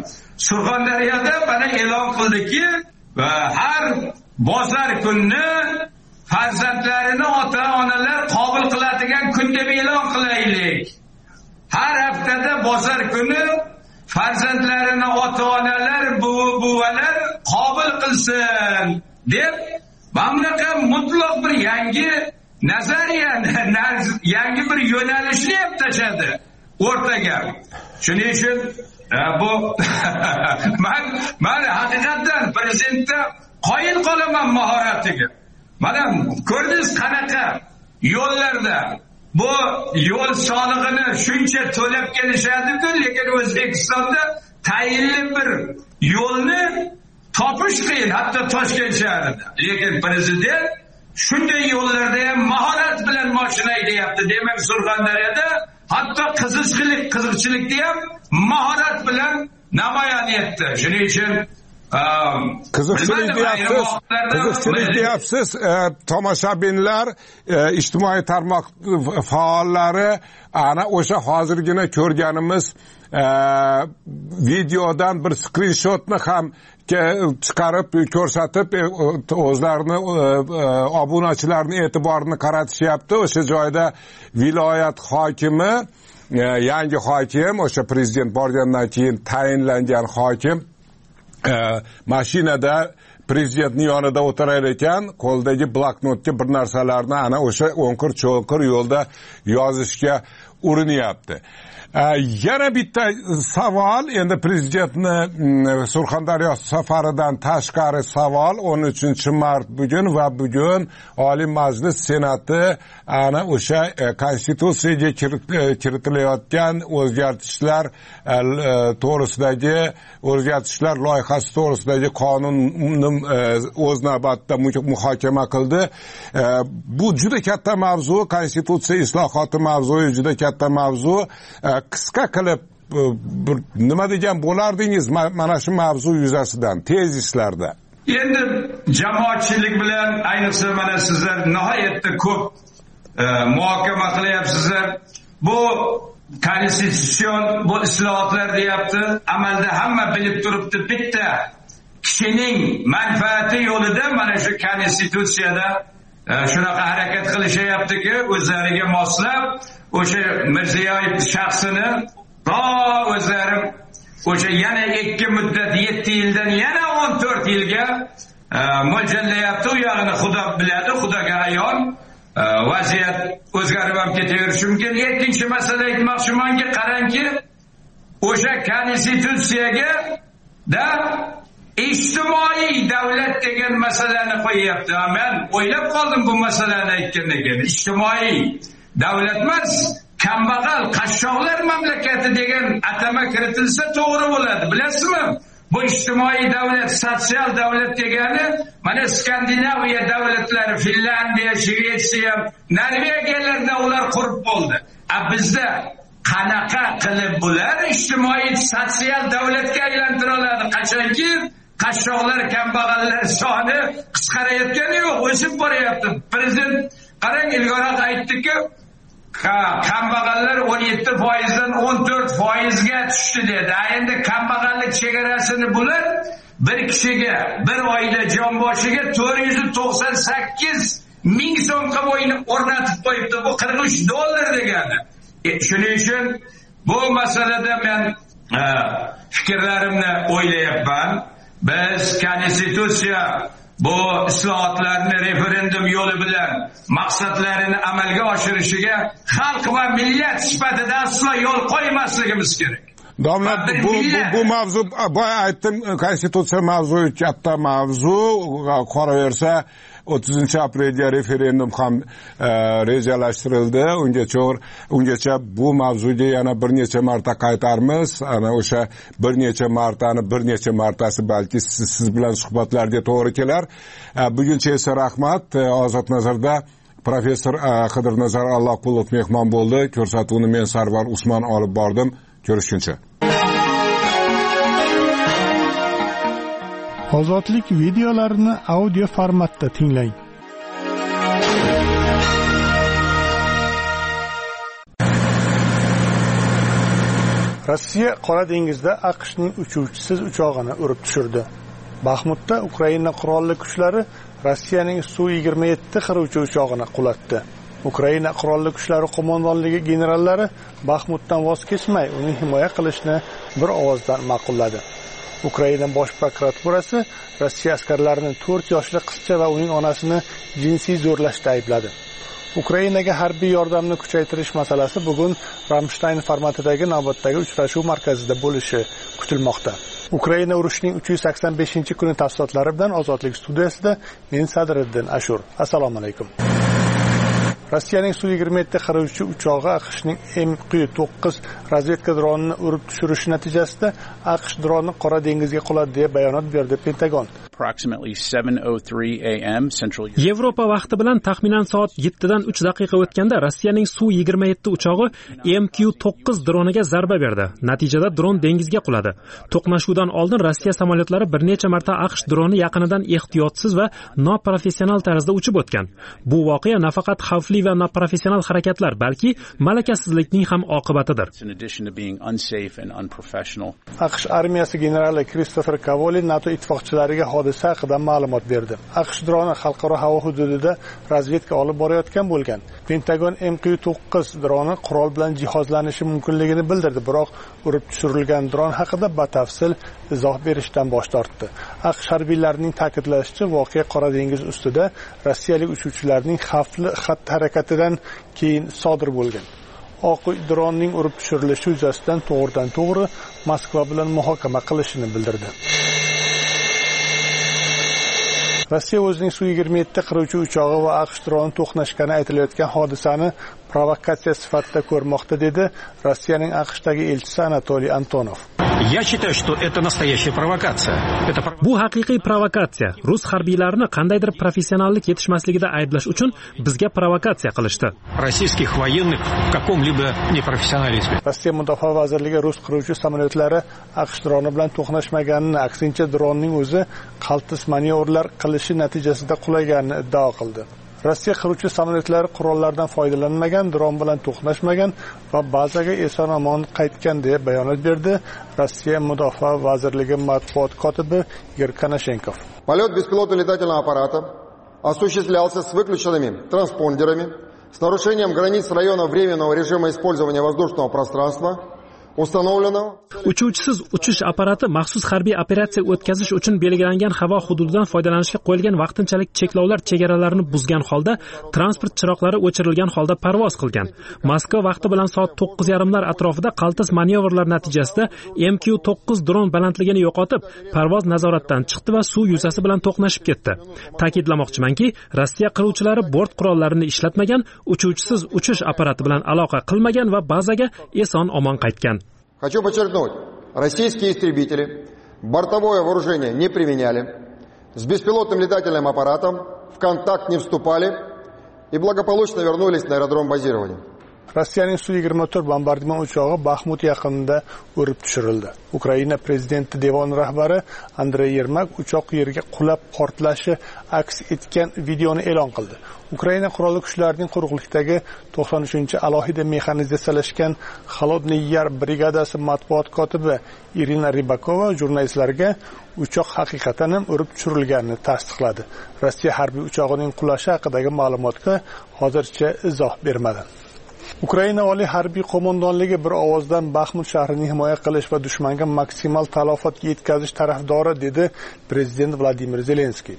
Surxondaryoda mana e'lon qildiki, har bozor kunni farzandlarini ota-onalar qabul qiladigan kun deb e'lon qilaylik. Har haftada bozor kuni farzandlarini ota-onalar, buvalar qabul qilsin deb mamlaqa mutlaq bir yangi nazariya, yangi bir yo'nalishni ham tashadi o'rtaga. Shuning uchun bu men haqiqatan prezidentda qoyil qolaman mahoratiga. Mana ko'rdingiz qanaqa yo'llarda bu yo'l solig'ini shuncha to'lab kelishadi-ku, lekin O'zbekistonda tayinli bir yo'lni topish qiyin, hatto Toshkent shahrida. Lekin prezident shunday yo'llarda ham mahorat bilan mashina haydayapti. Demak, Surxondaryoda hatto qiziqchilikda ham mahorat bilan namoyon etdi. Shuning uchun qiziqchilik deyapsiz, tomoshabinlar, ijtimoiy tarmoq faollari ana o'sha hozirgina ko'rganimiz videodan bir skrinshotni ham chiqarib ko'rsatib o'zlarini obunachilarning e'tiborini qaratishyapti. O'sha joyda viloyat hokimi, yangi hokim, o'sha prezident borgandan keyin tayinlangan hokim mashinada prezidentning yonida o'tirar ekan, qo'ldagi bloknotga bir narsalarni ana o'sha o'nqir-cho'nqir yo'lda yozishga urinyapti. Yana bitta savol, endi prezidentni Surxondaryo safaridan tashqari savol. 13-mart bugun va bugun Oliy Majlis Senati ana o'sha konstitutsiyaga kiritilayotgan o'zgartishlar to'g'risidagi o'zgartishlar loyihasi to'g'risidagi qonunni o'z navbatida muhokama qildi. Bu juda katta mavzu, konstitutsiya islohoti mavzusi juda katta mavzu. Qisqa qilib nima degan bo'lardingiz mana shu mavzu yuzasidan tezislarda? Endi jamoatchilik bilan ayniqsa mana sizlar nihoyatda ko'p muhokama qilyapsizlar. Bu konstitutsion bu islohotlar deyapti. Amalda hamma bilib turibdi, bitta kishining manfaati yo'lida mana shu konstitutsiyada shunaqa harakat qilishyaptiki, o'zlariga moslab o'sha Mirziyoyev shaxsini o'zlari o'sha yana 2 muddat 7 yildan yana 14 yilga mo'ljallayapti. U yog'ini Xudo biladi, Xudoga ayon. Vaziyat o'zgarib ham ketaverishi mumkin. Ikkinchi masala aytmoqchimanki, qarangki, o'sha konstitutsiyaga da ijtimoiy davlat degan masalani qo'yapti. Men o'ylab qoldim bu masalani aytgandan keyin. Ijtimoiy davlat emas, kambag'al qashshoqlar mamlakati degan atama kiritilsa to'g'ri bo'ladi. Bilasizmi? Bu ijtimoiy davlat, sotsial davlat degani mana Skandinaviya davlatlari, Finlandiya, Shvetsiya, Norvegiyalarda ular qurib bo'ldi. Bizda qanaqa qilib bular ijtimoiy sotsial davlatga aylantira oladi? Qachonki qashshoqlar, kambag'allar soni qisqarayotgani yo'q, o'sib boryapti. Prezident qarang, ilgariroq aytdiki, kambag'allar 17% dan 14% ga tushdi dedi. Endi kambag'allik chegarasini bular bir kishiga, bir oila jonboshiga 498 ming so'm qilib o'rnatib qo'yibdi. Bu $43 degani. Shuning uchun bu masalada men fikrlarimni o'ylayapman. Biz konstitutsiya bu islohotlarni referendum yo'li bilan maqsadlarini amalga oshirishiga xalq va millat sifatida aslo yo'l qo'ymasligimiz kerak. Domla, bu mavzu, boya aytdim, konstitutsiya mavzusi katta mavzu. Qolaversa 30-aprelga referendum ham rejalashtirildi. Ungacha bu mavzuga yana bir necha marta qaytarmiz. Ana o'sha bir necha martasi balki siz bilan suhbatlarga to'g'ri kelar. Buguncha esa rahmat. Ozod nazarda professor Qidirnazar Alloqulov mehmon bo'ldi. Ko'rsatuvni men Sarvar Usmon olib bordim. Ko'rishguncha. Ozodlik videolarini audio formatda tinglang. Rossiya Qora dengizda AQShning uchuvchisiz uchog'ini urib tushirdi. Baxmutda Ukraina qurolli kuchlari Rossiyaning Su-27 qiruvchi uchog'ini qulatdi. Ukraina qurolli kuchlari qo'mondonligi generallari Baxmutdan voz kechmay, uni himoya qilishni bir ovozdan ma'qulladi. Ukraina bosh prokuraturasi Rossiya askarlarini 4 yoshli qizcha va uning onasini jinsiy zo'rlashda aybladi. Ukrainaga harbiy yordamni kuchaytirish masalasi bugun Ramstein formatidagi navbatdagi uchrashuv markazida bo'lishi kutilmoqda. Ukraina urushining 385-kuni tafsilotlari bilan Ozodlik studiyasida men Sadriddin Ashur. Assalomu alaykum. Rossiyaning Su-27 qiruvchi uchog'i AQShning MQ-9 razvedka dronini urib tushirishi natijasida AQSh droni Qora dengizga quladi deb bayonot berdi Pentagon. Yevropa vaqti bilan taxminan soat 7 dan 3 daqiqa o'tganda Rossiyaning Su-27 uchog'i MQ-9 droniga zarba berdi. Natijada dron dengizga quladi. To'qnashuvdan oldin Rossiya samolyotlari bir necha marta AQSh droni yaqinidan ehtiyotsiz va noprofessional tarzda uchib o'tgan. Bu voqea nafaqat xavfli va noprofessional harakatlar, balki malakasizlikning ham oqibatidir. AQSh armiyasi generali Kristofer Kavoli NATO ittifoqchilariga hodisa haqida ma'lumot berdi. AQSh droni xalqaro havo hududida razvedka olib borayotgan bo'lgan. Pentagon MQ-9 droni qurol bilan jihozlanishi mumkinligini bildirdi, biroq urib tushirilgan dron haqida batafsil izoh berishdan bosh tortdi. AQSh harbiylarining ta'kidlashicha, voqea Qora dengiz ustida rossiyalik uchuvchilarning xavfli xatti-harakatidan keyin sodir bo'lgan. Oq uy dronning urib tushirilishi yuzasidan to'g'ridan-to'g'ri Moskva bilan muhokama qilishini bildirdi. Rossiya o'zining Su-27 qiruvchi uchog'i va AQSh droni to'qnashgani aytilayotgan hodisani provokatsiya sifatida ko'rmoqda, dedi Rossiyaning AQShdagi elchisi Anatoliy Antonov. Bu haqiqiy provokatsiya. Rus harbiylarini qandaydir professionallik yetishmasligida ayblash uchun bizga provokatsiya qilishdi. Rossiya Mudofaa vazirligi Rus qiruvchi samolyotlari AQSh droni bilan to'qnashmaganini, aksincha dronning o'zi qaltis manyovrlar qilishi natijasida qulaganini iddao qildi. Rossiya qiruvchi samolyotlari qurollardan foydalanmagan, dron bilan to'qnashmagan va bazaga eson-omon qaytgan deb bayonot berdi Rossiya Mudofaa vazirligi matbuot kotibi Igor Konashenkov. Полет беспилотного летательного аппарата осуществлялся с выключенными транспондерами, с нарушением границ района временного режима использования воздушного пространства. Uchuvchisiz uchish apparati maxsus harbiy operatsiya o'tkazish uchun belgilangan havo hududidan foydalanishga qo'yilgan vaqtinchalik cheklovlar chegaralarini buzgan holda transport chiroqlari o'chirilgan holda parvoz qilgan. Moskva vaqti bilan soat 9:30lar atrofida qaltis manyovrlar natijasida MQ-9 dron balandligini yo'qotib, parvoz nazoratdan chiqdi va suv yuzasi bilan to'qnashib ketdi. Ta'kidlamoqchimanki, Rossiya qiruvchilari bort qurollarini ishlatmagan, uchuvchisiz uchish apparati bilan aloqa qilmagan va bazaga eson-omon qaytgan. Хочу подчеркнуть, российские истребители бортовое вооружение не применяли, с беспилотным летательным аппаратом в контакт не вступали и благополучно вернулись на аэродром базирования. Rossiyaning Su-27 bombardimon uchog'i Baxmut yaqinida urib tushirildi. Ukraina prezidenti devon rahbari Andrey Yermak uchoq yerga qulab portlashi aks etgan videoni e'lon qildi. Ukraina qurolli kuchlarining quruqlikdagi 93-alohida mexanizatsiyalashgan Xolodniy Yar brigadasi matbuot kotibi Irina Rybakova jurnalistlarga uchoq haqiqatan ham urib tushirilganini tasdiqladi. Rossiya harbiy uchog'ining qulashi haqidagi ma'lumotga hozircha izoh bermadi. Ukraina oliy harbiy qo'mondonligi bir ovozdan Baxmut shahrini himoya qilish va dushmanga maksimal talofat yetkazish tarafdori, dedi prezident Vladimir Zelenskiy.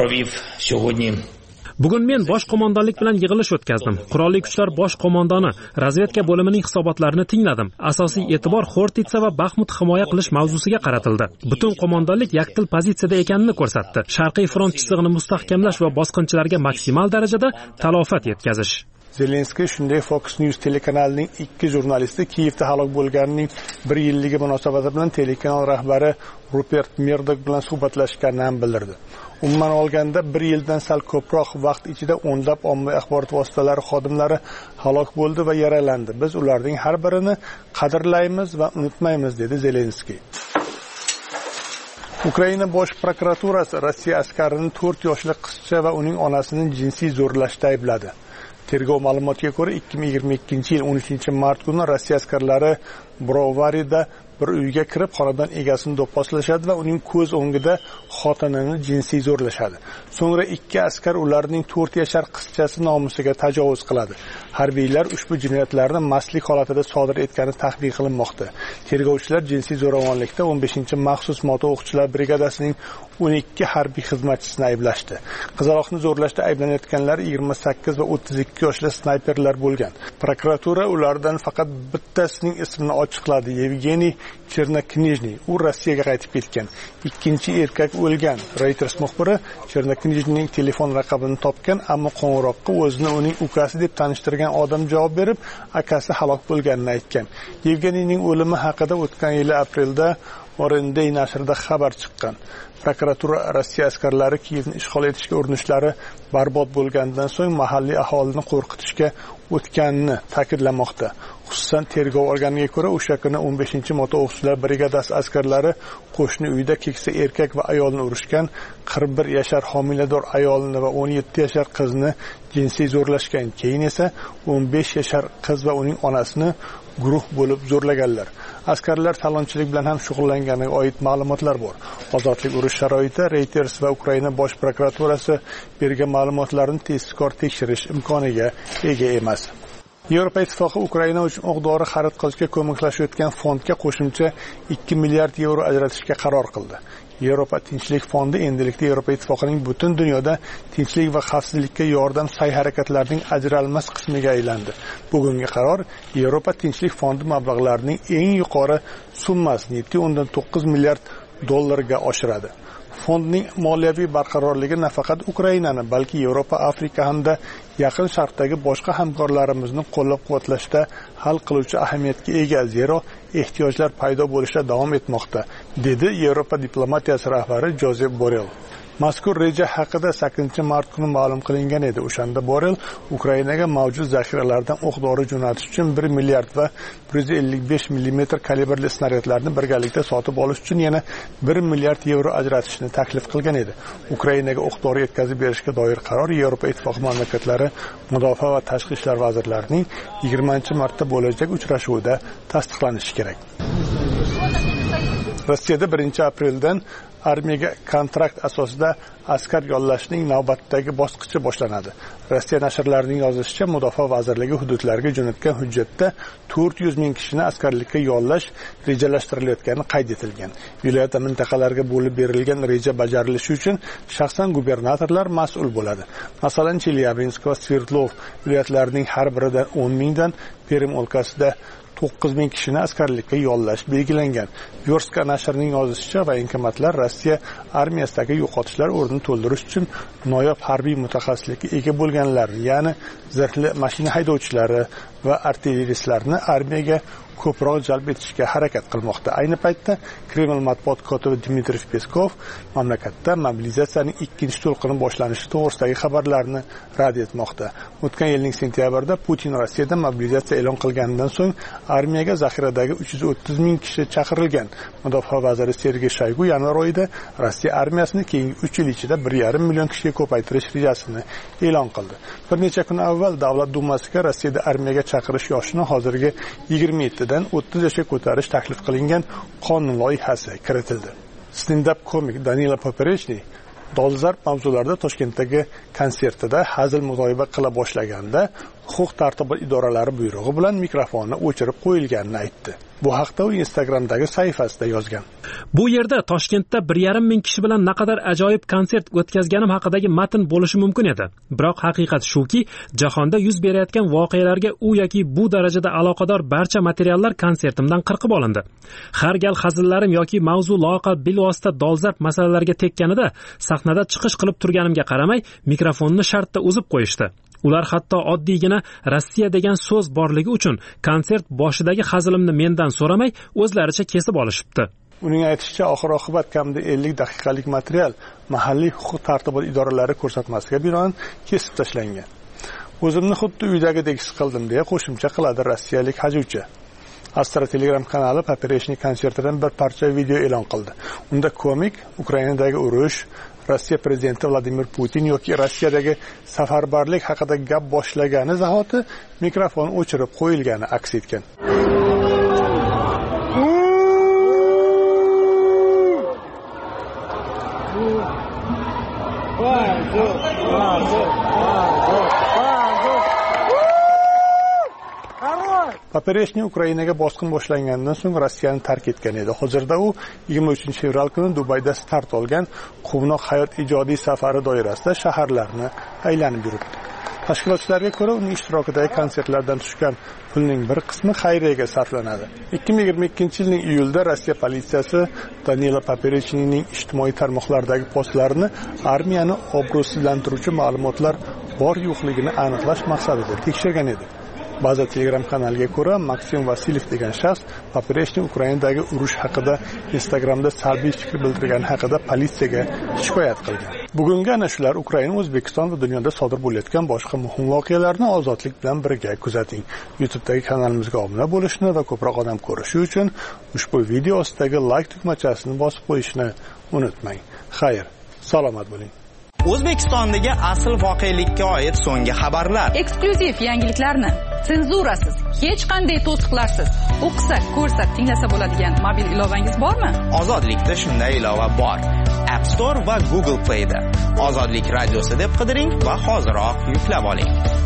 Bugun men bosh qo'mondonlik bilan yig'ilish o'tkazdim. Qurolli kuchlar bosh qo'mondoni, razvedka bo'limining hisobotlarini tingladim. Asosiy e'tibor Xortitsa va Baxmut himoya qilish mavzusiga qaratildi. Butun qo'mondonlik yakdil pozitsiyada ekanini ko'rsatdi. Sharqiy front chizig'ini mustahkamlash va bosqinchilarga maksimal darajada talofat yetkazish. Zelenskiy shunday Fox News telekanalining 2 jurnalisti Kiyevda halok bo'lganining 1 yilligi munosabati bilan telekanal rahbari Rupert Murdoch bilan suhbatlashganini ham bildirdi. Umuman olganda 1 yildan sal ko'proq vaqt ichida o'nlab ommaviy axborot vositalari xodimlari halok bo'ldi va yaralandi. Biz ularning har birini qadrlaymiz va unutmaymiz, dedi Zelenskiy. Ukraina bosh prokuraturasi Rossiya askarini 4 yoshli qizcha va uning onasini jinsiy zo'rlashda aybladi. Tergov ma'lumotiga ko'ra 2022-yil 13-mart kuni Rossiya askarlari Brovarida bir uyga kirib xonadon egasini do'pposlashadi va uning ko'z o'ngida xotinini jinsiy zo'rlashadi. So'ngra 2 askar ularning 4 yashar qizchasi nomusiga tajovuz qiladi. Harbiylar ushbu jinoyatlarni mastlik holatida sodir etgani taxmin qilinmoqda. Tergovchilar jinsiy zo'ravonlikda 15-maxsus moto o'qchilar brigadasining 12 harbiy xizmatchisini ayblashdi. Qizaloqni zo'rlashda ayblanayotganlar 28 va 32 yoshli snayperlar bo'lgan. Prokuratura ulardan faqat bittasining ismini ochiqladi. Yevgeniy Chernoknijniy. U Rossiyaga qaytib ketgan. Ikkinchi erkak o'lgan. Reuters muxbiri Chernoknijniyning telefon raqamini topgan, ammo qo'ng'iroqqa o'zini uning ukasi deb tanishtirgan odam javob berib, akasi halok bo'lganini aytgan. Yevgeniyning o'limi haqida o'tgan yil aprelda Orenday nashrida xabar chiqqan. Prokuratura Rossiya askarlari Kiyevni ishg'ol etishga urinishlari barbod bo'lgandan so'ng mahalliy aholini qo'rqitishga o'tganini ta'kidlamoqda. Xususan, tergov organiga ko'ra, o'sha kuni 15-moto o'qchilar brigadasi askarlari qo'shni uyda keksa erkak va ayolni urishgan, 41 yashar homilador ayolni va 17 yashar qizni jinsiy zo'rlashgan. Keyin esa 15 yashar qiz va uning onasini guruh bo'lib zo'rlaganlar. Askarlar talonchilik bilan ham shug'ullanganiga oid ma'lumotlar bor. Ozodlik urush sharoitida Reuters va Ukraina bosh prokuraturasi bergan ma'lumotlarni tezkor tekshirish imkoniga ega emas. Yevropa Ittifoqi Ukraina uchun o'q-dori xarid qilishga ko'maklashayotgan fondga qo'shimcha 2 milliard yevro ajratishga qaror qildi. Yevropa tinchlik fondi endilikda Yevropa Ittifoqining butun dunyoda tinchlik va xavfsizlikka yordam sa'y-harakatlarining ajralmas qismiga aylandi. Bugungi qaror Yevropa tinchlik fondi mablag'larining eng yuqori summasini 7.9 milliard dollarga oshiradi. Fondning moliyaviy barqarorligi nafaqat Ukrainani, balki Yevropa, Afrika hamda Yaqin Sharqdagi boshqa hamkorlarimizni qo'llab-quvvatlashda hal qiluvchi ahamiyatga ega, zero ehtiyojlar paydo bo'lishda davom etmoqda, dedi Yevropa diplomatiyasi rahbari Josep Borrell. Mazkur reja haqida 8-mart kuni ma'lum qilingan edi. O'shanda Borrell Ukrainaga mavjud zaxiralardan o'q-dori jo'natish uchun 1 milliard va 155 mm kalibrli snaryadlarni birgalikda sotib olish uchun yana 1 milliard yevro ajratishni taklif qilgan edi. Ukrainaga o'q-dori yetkazib berishga doir qaror Yevropa Ittifoqi mamlakatlari mudofaa va tashqi ishlar vazirlarining 20-martda bo'lajak uchrashuvida tasdiqlanishi kerak. Rossiyada 1-apreldan armiyaga kontrakt asosida askar yollashning navbatdagi bosqichi boshlanadi. Rossiya nashrlarining yozishicha, Mudofaa vazirligi hududlarga jo'natgan hujjatda 400 ming kishini askarlikka yollash rejalashtirilayotgani qayd etilgan. Viloyat mintaqalarga bo'lib berilgan reja bajarilishi uchun shaxsan gubernatorlar mas'ul bo'ladi. Masalan, Chelyabinsk va Sverdlov viloyatlarining har biridan 10 mingdan, Perm o'lkasida 9 ming kishini askarlikka yollash belgilangan. Yorska nashrining yozishicha, voyenkomatlar Rossiya armiyasidagi yo'qotishlar o'rnini to'ldirish uchun noyob harbiy mutaxassislikka ega bo'lganlar, ya'ni zirhli mashina haydovchilari va artilleristlarni armiyaga ko'proq jalb etishga harakat qilmoqda. Ayni paytda Kreml matbuot kotibi Dmitriy Peskov mamlakatda mobilizatsiyaning 2-to'lqini boshlanishi to'g'risidagi xabarlarni rad etmoqda. O'tgan yilning sentyabrida Putin Rossiyada mobilizatsiya e'lon qilganidan so'ng armiyaga zaxiradagi 330 ming kishi chaqirilgan. Mudofaa vaziri Sergey Shoygu yanvar oyida Rossiya armiyasini keyingi 3 yil ichida 1,5 million kishiga ko'paytirish rejasini e'lon qildi. Bir necha kun avval Davlat dumasiga Rossiyada armiyaga chaqirish yoshini hozirgi 27 dan 30 yoshga ko'tarish taklif qilingan qonun loyihasi kiritildi. Stand-up komik Danila Poperechniy dolzarb mavzularda Toshkentdagi konsertida hazil muzoyiba qila boshlaganda huquq-tartibot idoralari buyrug'i bilan mikrofonni o'chirib qo'yilganini aytdi. Bu haqda u Instagramdagi sahifasida yozgan. Bu yerda Toshkentda 1,5 ming kishi bilan naqadar ajoyib konsert o'tkazganim haqidagi matn bo'lishi mumkin edi. Biroq haqiqat shuki, jahonda yuz berayotgan voqealarga u yoki bu darajada aloqador barcha materiallar konsertimdan qirqib olindi. Har gal hazillarim yoki mavzu loaqal bilvosita dolzarb masalalarga tekkanida sahnada chiqish qilib turganimga qaramay, mikrofonni shartda uzib qo'yishdi. Ular hatto oddiygina Rossiya degan so'z borligi uchun konsert boshidagi hazilimni mendan so'ramay, o'zlaricha kesib olishibdi. Uning aytishicha, oxir-oqibat kamida 50 daqiqalik material mahalliy huquq-tartibot idoralari ko'rsatmasiga binoan kesib tashlangan. O'zimni xuddi uydagidek his qildim, deya qo'shimcha qiladi rossiyalik hajuvchi. Astra Telegram kanali Poperechniy konsertidan bir parcha video e'lon qildi. Unda komik Ukrainadagi urush, Rossiya prezidenti Vladimir Putin yoki Rossiyadagi safarbarlik haqida gap boshlagani zahoti mikrofon o'chirib qo'yilgani aks etgan. Papereshniy Ukrainaga bosqin boshlangandan so'ng Rossiyani tark etgan edi. Hozirda u 23-fevral kuni Dubayda start olgan quvnoq hayot ijodiy safari doirasida shaharlarni aylanib yuribdi. Tashkilotchilarga ko'ra, uning ishtirokidagi konsertlardan tushgan pulning bir qismi xayriyaga sarflanadi. 2022-yilning iyulida Rossiya politsiyasi Danilo Papereshnining ijtimoiy tarmoqlardagi postlarini armiyani obro'sizlantiruvchi ma'lumotlar bor-yo'qligini aniqlash maqsadida tekshirgan edi. Ba'zi Telegram kanaliga ko'ra, Maksim Vasilyev degan shaxs Papereshniy Ukrainadagi urush haqida Instagramda salbiy fikr bildirgani haqida politsiyaga shikoyat qilgan. Bugungi ana shular Ukraina, O'zbekiston va dunyoda sodir bo'layotgan boshqa muhim voqealarni ozodlik bilan birga kuzating. YouTube'dagi kanalimizga obuna bo'lishni va ko'proq odam ko'rishi uchun ushbu video ostidagi like tugmachasini bosib qo'yishni unutmang. Xayr, salomat bo'ling. O'zbekistondagi asl voqelikka oid so'nggi xabarlar, eksklyuziv yangiliklarni senzurasiz, hech qanday to'siqlarsiz o'qisa, ko'rsa, tinglasa bo'ladigan mobil ilovangiz bormi? Ozodlikda shunday ilova bor. App Store va Google Play'da Ozodlik radiosi deb qidiring va hoziroq yuklab oling.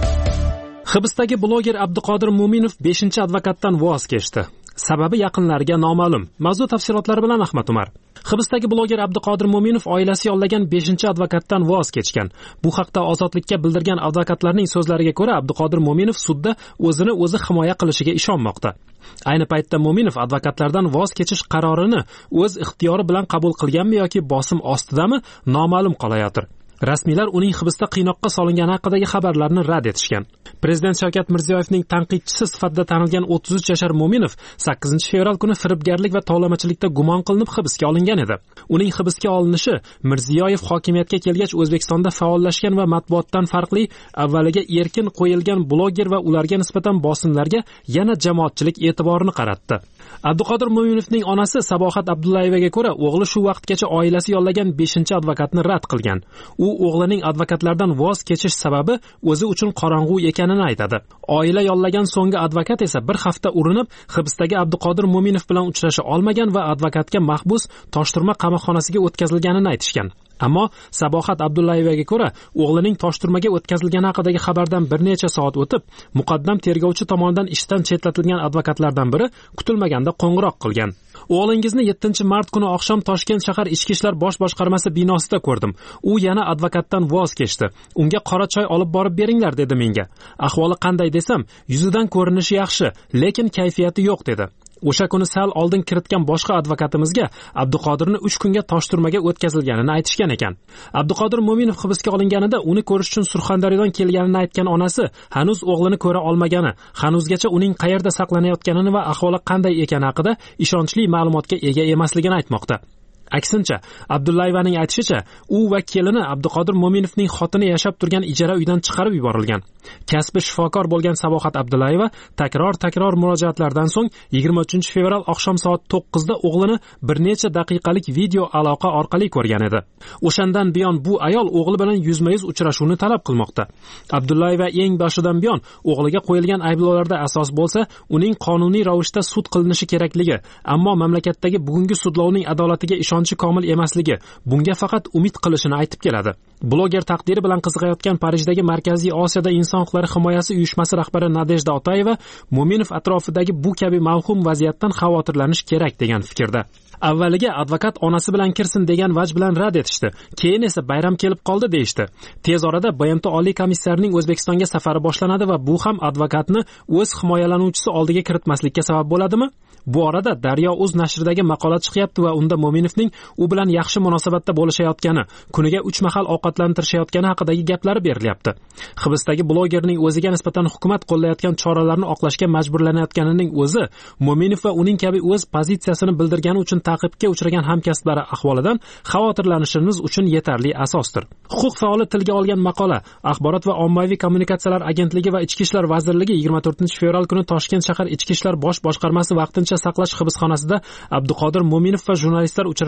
Hibsdagi bloger Abduqodir Mo'minov 5-advokatdan voz kechdi. Sababi yaqinlariga noma'lum. Mavzu tafsilotlari bilan Ahmad Umar. Hibsdagi bloger Abduqodir Mo'minov oilasi yollagan 5-advokatdan voz kechgan. Bu haqda Ozodlikka bildirgan advokatlarning so'zlariga ko'ra, Abduqodir Mo'minov sudda o'zini o'zi himoya qilishiga ishonmoqda. Ayni paytda Mo'minov advokatlardan voz kechish qarorini o'z ixtiyori bilan qabul qilganmi yoki bosim ostidami noma'lum qolayotir. Rasmiylar uning hibsda qiynoqqa solingani haqidagi xabarlarni rad etishgan. Prezident Shavkat Mirziyoyevning tanqidchisi sifatida tanilgan 33 yashar Mo'minov 8-fevral kuni firibgarlik va tovlamachilikda gumon qilinib hibsga olingan edi. Uning hibsga olinishi Mirziyoyev hokimiyatga kelgach O'zbekistonda faollashgan va matbuotdan farqli avvaliga erkin qo'yilgan bloger va ularga nisbatan bosimlarga yana jamoatchilik e'tiborini qaratdi. Abduqodir Mo'minovning onasi Sabohat Abdullayevaga ko'ra, o'g'li shu vaqtgacha oilasi yollagan 5-advokatni rad qilgan. U o'g'lining advokatlardan voz kechish sababi o'zi uchun qorong'u ekanini aytadi. Oila yollagan so'nggi advokat esa bir hafta urinib, hibsdagi Abduqodir Mo'minov bilan uchrasha olmagan va advokatga mahbus Toshturma qamoqxonasiga o'tkazilganini aytishgan. Ammo Sabohat Abdullayevaga ko'ra, o'g'lining Toshturmaga o'tkazilgani haqidagi xabardan bir necha soat o'tib, muqaddam tergovchi tomonidan ishdan chetlatilgan advokatlardan biri kutilmaganda qo'ng'iroq qilgan. O'g'lingizni 7-mart kuni oqshom Toshkent shahar ichki ishlar bosh boshqarmasi binosida ko'rdim. U yana advokatdan voz kechdi. Unga qora choy olib borib beringlar dedi menga. Ahvoli qanday desam, yuzidan ko'rinishi yaxshi, lekin kayfiyati yo'q dedi. O'sha kuni sal oldin kiritgan boshqa advokatimizga Abduqodirni 3 kunga Toshturmaga o'tkazilganini aytishgan ekan. Abduqodir Mo'minov hibsga olinganida uni ko'rish uchun Surxondaryodan kelganini aytgan onasi hanuz o'g'lini ko'ra olmagani, hanuzgacha uning qayerda saqlanayotganini va ahvoli qanday ekani haqida ishonchli ma'lumotga ega emasligini aytmoqda. Aksincha, Abdullayevaning aytishicha, u va kelini Abduqodir Mo'minovning xotini yashab turgan ijara uydan chiqarib yuborilgan. Kasbi shifokor bo'lgan Sabohat Abdullayeva takror murojaatlardan so'ng 23-fevral oqshom soat 9 da o'g'lini bir necha daqiqalik video aloqa orqali ko'rgan edi. O'shandan buyon bu ayol o'g'li bilan yuzma-yuz uchrashuvni talab qilmoqda. Abdullayeva eng boshidan buyon o'g'liga qo'yilgan ayblovlarda asos bo'lsa, uning qonuniy ravishda sud qilinishi kerakligi, ammo mamlakatdagi bugungi sudlovning adolatiga ishonchi komil emasligi, bunga faqat umid qilishini aytib keladi. Bloger taqdiri bilan qiziqayotgan Parijdagi Markaziy Osiyoda inson huquqlari himoyasi uyushmasi rahbari Nadejda Otayeva Mo'minov atrofidagi bu kabi mavhum vaziyatdan xavotirlanish kerak degan fikrda. Avvaliga advokat onasi bilan kirsin degan vaj bilan rad etishdi. Keyin esa bayram kelib qoldi deyishdi. Tez orada BMT Oliy komissarining O'zbekistonga safari boshlanadi va bu ham advokatni o'z himoyalanuvchisi oldiga kiritmaslikka sabab bo'ladimi? Bu orada Daryo.uz nashridagi maqola chiqyapti va unda Mo'minovning u bilan yaxshi munosabatda bo'lishayotgani, kuniga 3 mahal ovqatlantirishayotgani haqidagi gaplar berilyapti. Hibsdagi blogerning o'ziga nisbatan hukumat qo'llayotgan choralarni oqlashga majburlanayotganining o'zi Mo'minov va uning kabi o'z pozitsiyasini bildirgani uchun ta'qibga uchragan hamkasblari ahvolidan xavotirlanishimiz uchun yetarli asosdir. Huquq faoli tilga olgan maqola Axborot va ommaviy kommunikatsiyalar agentligi va Ichki ishlar vazirligi 24-fevral kuni Toshkent shahar ichki ishlar bosh boshqarmasi vaqtincha saqlash hibsxonasida Abduqodir Mo'minov va jurnalistlar uchrashuv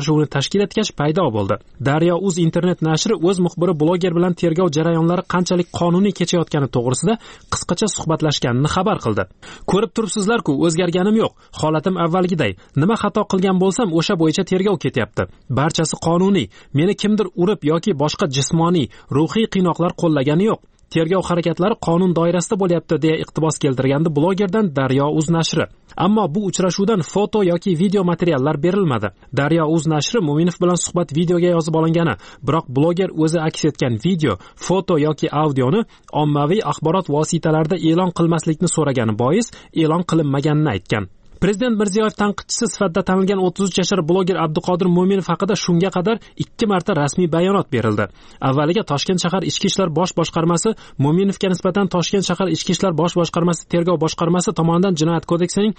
to'qnashuvini tashkil etgach paydo bo'ldi. Daryo.uz internet nashri o'z muxbiri bloger bilan tergov jarayonlari qanchalik qonuniy kechayotgani to'g'risida qisqacha suhbatlashganini xabar qildi. Ko'rib turibsizlar-ku, o'zgarganim yo'q. Holatim avvalgiday. Nima xato qilgan bo'lsam, o'sha bo'yicha tergov ketyapti. Barchasi qonuniy. Meni kimdir urib yoki boshqa jismoniy, ruhiy qiynoqlar qo'llagani yo'q. Tergov harakatlari qonun doirasida bo'lyapti deya iqtibos keltirgandi blogerdan Daryo.uz nashri. Ammo bu uchrashuvdan foto yoki video materiallar berilmadi. Daryo.uz nashri Mo'minov bilan suhbat videoga yozib olingani, biroq bloger o'zi aks etgan video, foto yoki audioni ommaviy axborot vositalarida e'lon qilmaslikni so'ragani bois e'lon qilinmaganini aytgan. Prezident Mirziyoyev tanqidchisi sifatida tanilgan 33 yashar bloger Abduqodir Mo'minov haqida shunga qadar 2 marta rasmiy bayonot berildi. Avvaliga Toshkent shahar Ichki ishlar bosh boshqarmasi Mo'minovga nisbatan Toshkent shahar Ichki ishlar bosh boshqarmasi tergov boshqarmasi tomonidan Jinoyat kodeksining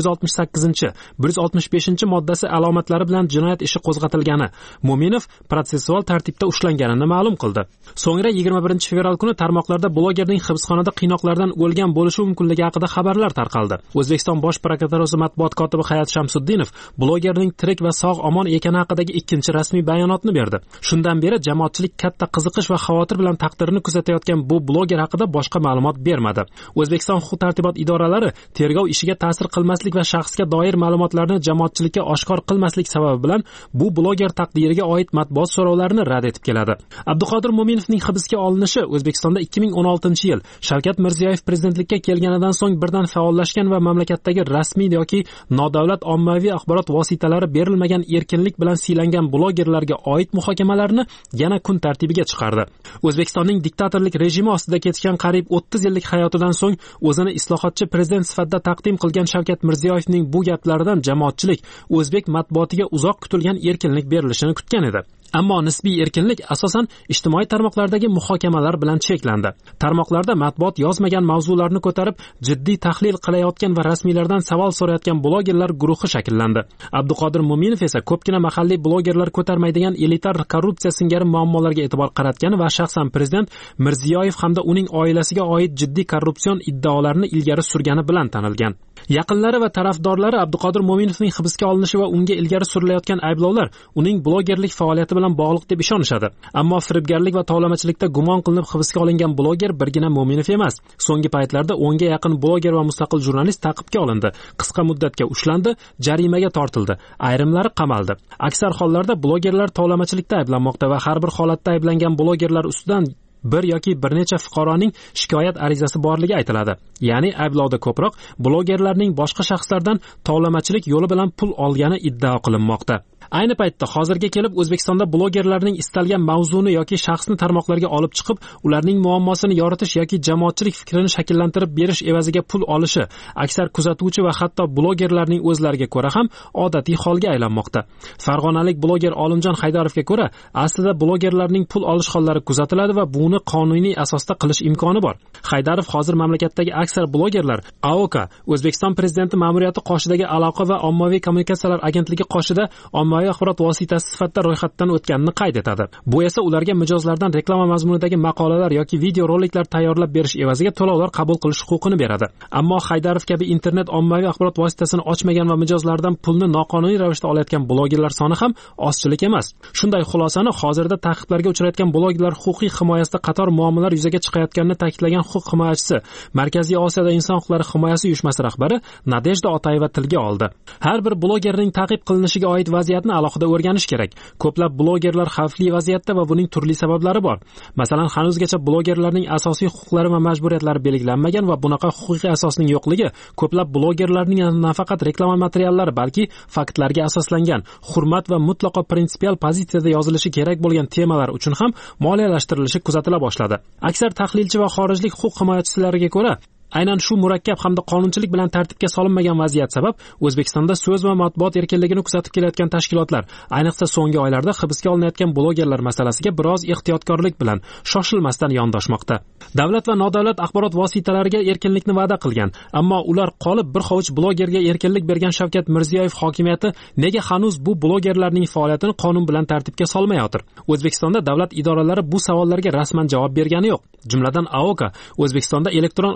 168-165-moddasi alomatlari bilan jinoyat ishi qo'zg'atilgani, Mo'minov protsessual tartibda ushlanganini ma'lum qildi. So'ngra 21 fevral kuni tarmoqlarda blogerning hibsxonada qiynoqlardan o'lgan bo'lishi mumkinligi haqida xabarlar tarqaldi. O'zbekiston bosh prokuraturasi matbuot kotibi Hayat Shamsuddinov blogerning tirik va sog'-omon ekani haqidagi ikkinchi rasmiy bayonotni berdi. Shundan beri jamoatchilik katta qiziqish va xavotir bilan taqdirini kuzatayotgan bu bloger haqida boshqa ma'lumot bermadi. O'zbekiston huquq-tartibot idoralari tergov ishiga ta'sir qilmaslik va shaxsga doir ma'lumotlarni jamoatchilikka oshkor qilmaslik sababi bilan bu bloger taqdiriga oid matbuot so'rovlarini rad etib keladi. Abduqodir Mo'minovning hibsga olinishi O'zbekistonda 2016-yil Shavkat Mirziyoyev prezidentlikka kelganidan so'ng birdan faollashgan va mamlakatdagi rasmiy yoki nodavlat ommaviy axborot vositalari berilmagan erkinlik bilan siylangan blogerlarga oid muhokamalarni yana kun tartibiga chiqardi. O'zbekistonning diktatorlik rejimi ostida kechgan qariyb 30 yillik hayotidan so'ng o'zini islohotchi prezident sifatida taqdim qilgan Shavkat Mirziyoyevning bu gaplaridan jamoatchilik o'zbek matbuotiga uzoq kutilgan erkinlik berilishini kutgan edi. Ammo nisbiy erkinlik asosan ijtimoiy tarmoqlardagi muhokamalar bilan cheklandi. Tarmoqlarda matbuot yozmagan mavzularni ko'tarib, jiddiy tahlil qilayotgan va rasmiylardan savol so'rayotgan blogerlar guruhi shakllandi. Abduqodir Mo'minov esa ko'pgina mahalliy blogerlar ko'tarmaydigan elitar korrupsiya singari muammolarga e'tibor qaratgani va shaxsan prezident Mirziyoyev hamda uning oilasiga oid jiddiy korrupsion iddaolarni ilgari surgani bilan tanilgan. Yaqinlari va tarafdorlari Abduqodir Mo'minovning hibsga olinishi va unga ilgari surilayotgan ayblovlar uning blogerlik faoliyati bilan bog'liq deb ishonishadi. Ammo firibgarlik va tovlamachilikda gumon qilinib hibsga olingan bloger birgina Mo'minov emas. So'nggi paytlarda 10 ga yaqin bloger va mustaqil jurnalist ta'qibga olindi, qisqa muddatga ushlandi, jarimaga tortildi, ayrimlari qamaldi. Aksar hollarda blogerlar tovlamachilikda ayblanmoqda va har bir holatda ayblangan blogerlar ustidan bir yoki bir necha fuqaroning shikoyat arizasi borligi aytiladi. Ya'ni ayblovda ko'proq blogerlarning boshqa shaxslardan tovlamachilik yo'li bilan pul olgani iddao qilinmoqda. Ayni paytda hozirga kelib O'zbekistonda blogerlarning istalgan mavzuni yoki shaxsni tarmoqlarga olib chiqib, ularning muammosini yoritish yoki jamoatchilik fikrini shakllantirib berish evaziga pul olishi aksar kuzatuvchi va hatto blogerlarning o'zlariga ko'ra ham odatiy holga aylanmoqda. Farg'onalik bloger Olimjon Haydarovga ko'ra, aslida blogerlarning pul olish hollari kuzatiladi va buni qonuniy asosda qilish imkoni bor. Haydarov hozir mamlakatdagi aksar blogerlar AOK, O'zbekiston prezidenti ma'muriyati qoshidagi aloqa va ommaviy kommunikatsiyalar agentligi qoshida axborot vositasi sifatida ro'yxatdan o'tganini qayd etadi. Bu esa ularga mijozlardan reklama mazmunidagi maqolalar yoki video roliklar tayyorlab berish evaziga to'lovlar qabul qilish huquqini beradi. Ammo Haydarov kabi internet ommaviy axborot vositasini ochmagan va mijozlardan pulni noqonuniy ravishda olayotgan blogerlar soni ham ozchilik emas. Shunday xulosani hozirda ta'qiblarga uchrayotgan blogerlar huquqiy himoyasida qator muammolar yuzaga chiqayotganini ta'kidlagan huquq himoyachisi, Markaziy Osiyoda inson huquqlari himoyasi uyushmasi rahbari Nadejda Otayeva tilga oldi. Har bir blogerning ta'qib qilinishiga oid vaziyatni alohida o'rganish kerak. Ko'plab blogerlar xavfli vaziyatda va buning turli sabablari bor. Masalan, hanuzgacha blogerlarning asosiy huquqlari va majburiyatlari belgilanmagan va bunaqa huquqiy asosning yo'qligi ko'plab blogerlarning nafaqat reklama materiallari, balki faktlarga asoslangan, hurmat va mutlaqo prinsipial pozitsiyada yozilishi kerak bo'lgan temalar uchun ham moliyalashtirilishi kuzatila boshladi. Aksar tahlilchi va xorijlik huquq himoyachilariga ko'ra, aynan shu murakkab hamda qonunchilik bilan tartibga solinmagan vaziyat sabab O'zbekistonda so'z va matbuot erkinligini kuzatib kelayotgan tashkilotlar, ayniqsa so'nggi oylarda hibsga olinayotgan blogerlar masalasiga biroz ehtiyotkorlik bilan shoshilmasdan yondoshmoqda. Davlat va nodavlat axborot vositalariga erkinlikni va'da qilgan, ammo ular qolib bir hovuch blogerga erkinlik bergan Shavkat Mirziyoyev hokimiyati nega hanuz bu blogerlarning faoliyatini qonun bilan tartibga solmayotir? O'zbekistonda davlat idoralari bu savollarga rasman javob bergani yo'q. Jumladan AOK O'zbekistonda elektron ommaviy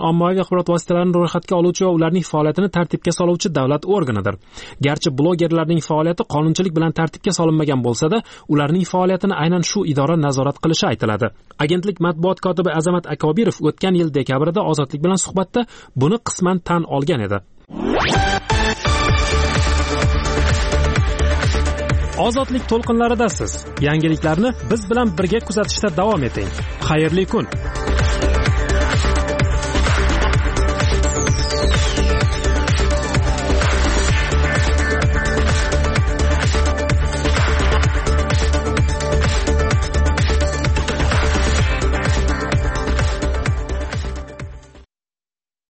axborot vositalarini ro'yxatga oluvchi va ularning faoliyatini tartibga soluvchi davlat organidir. Garchi blogerlarning faoliyati qonunchilik bilan tartibga solinmagan bo'lsa-da, ularning faoliyatini aynan shu idora nazorat qilishi aytiladi. Agentlik matbuot kotibi Azamat Akobirov o'tgan yil dekabrda Ozodlik bilan suhbatda buni qisman tan olgan edi. Ozodlik to'lqinlaridasiz. Yangiliklarni biz bilan birga kuzatishda davom eting. Xayrli kun.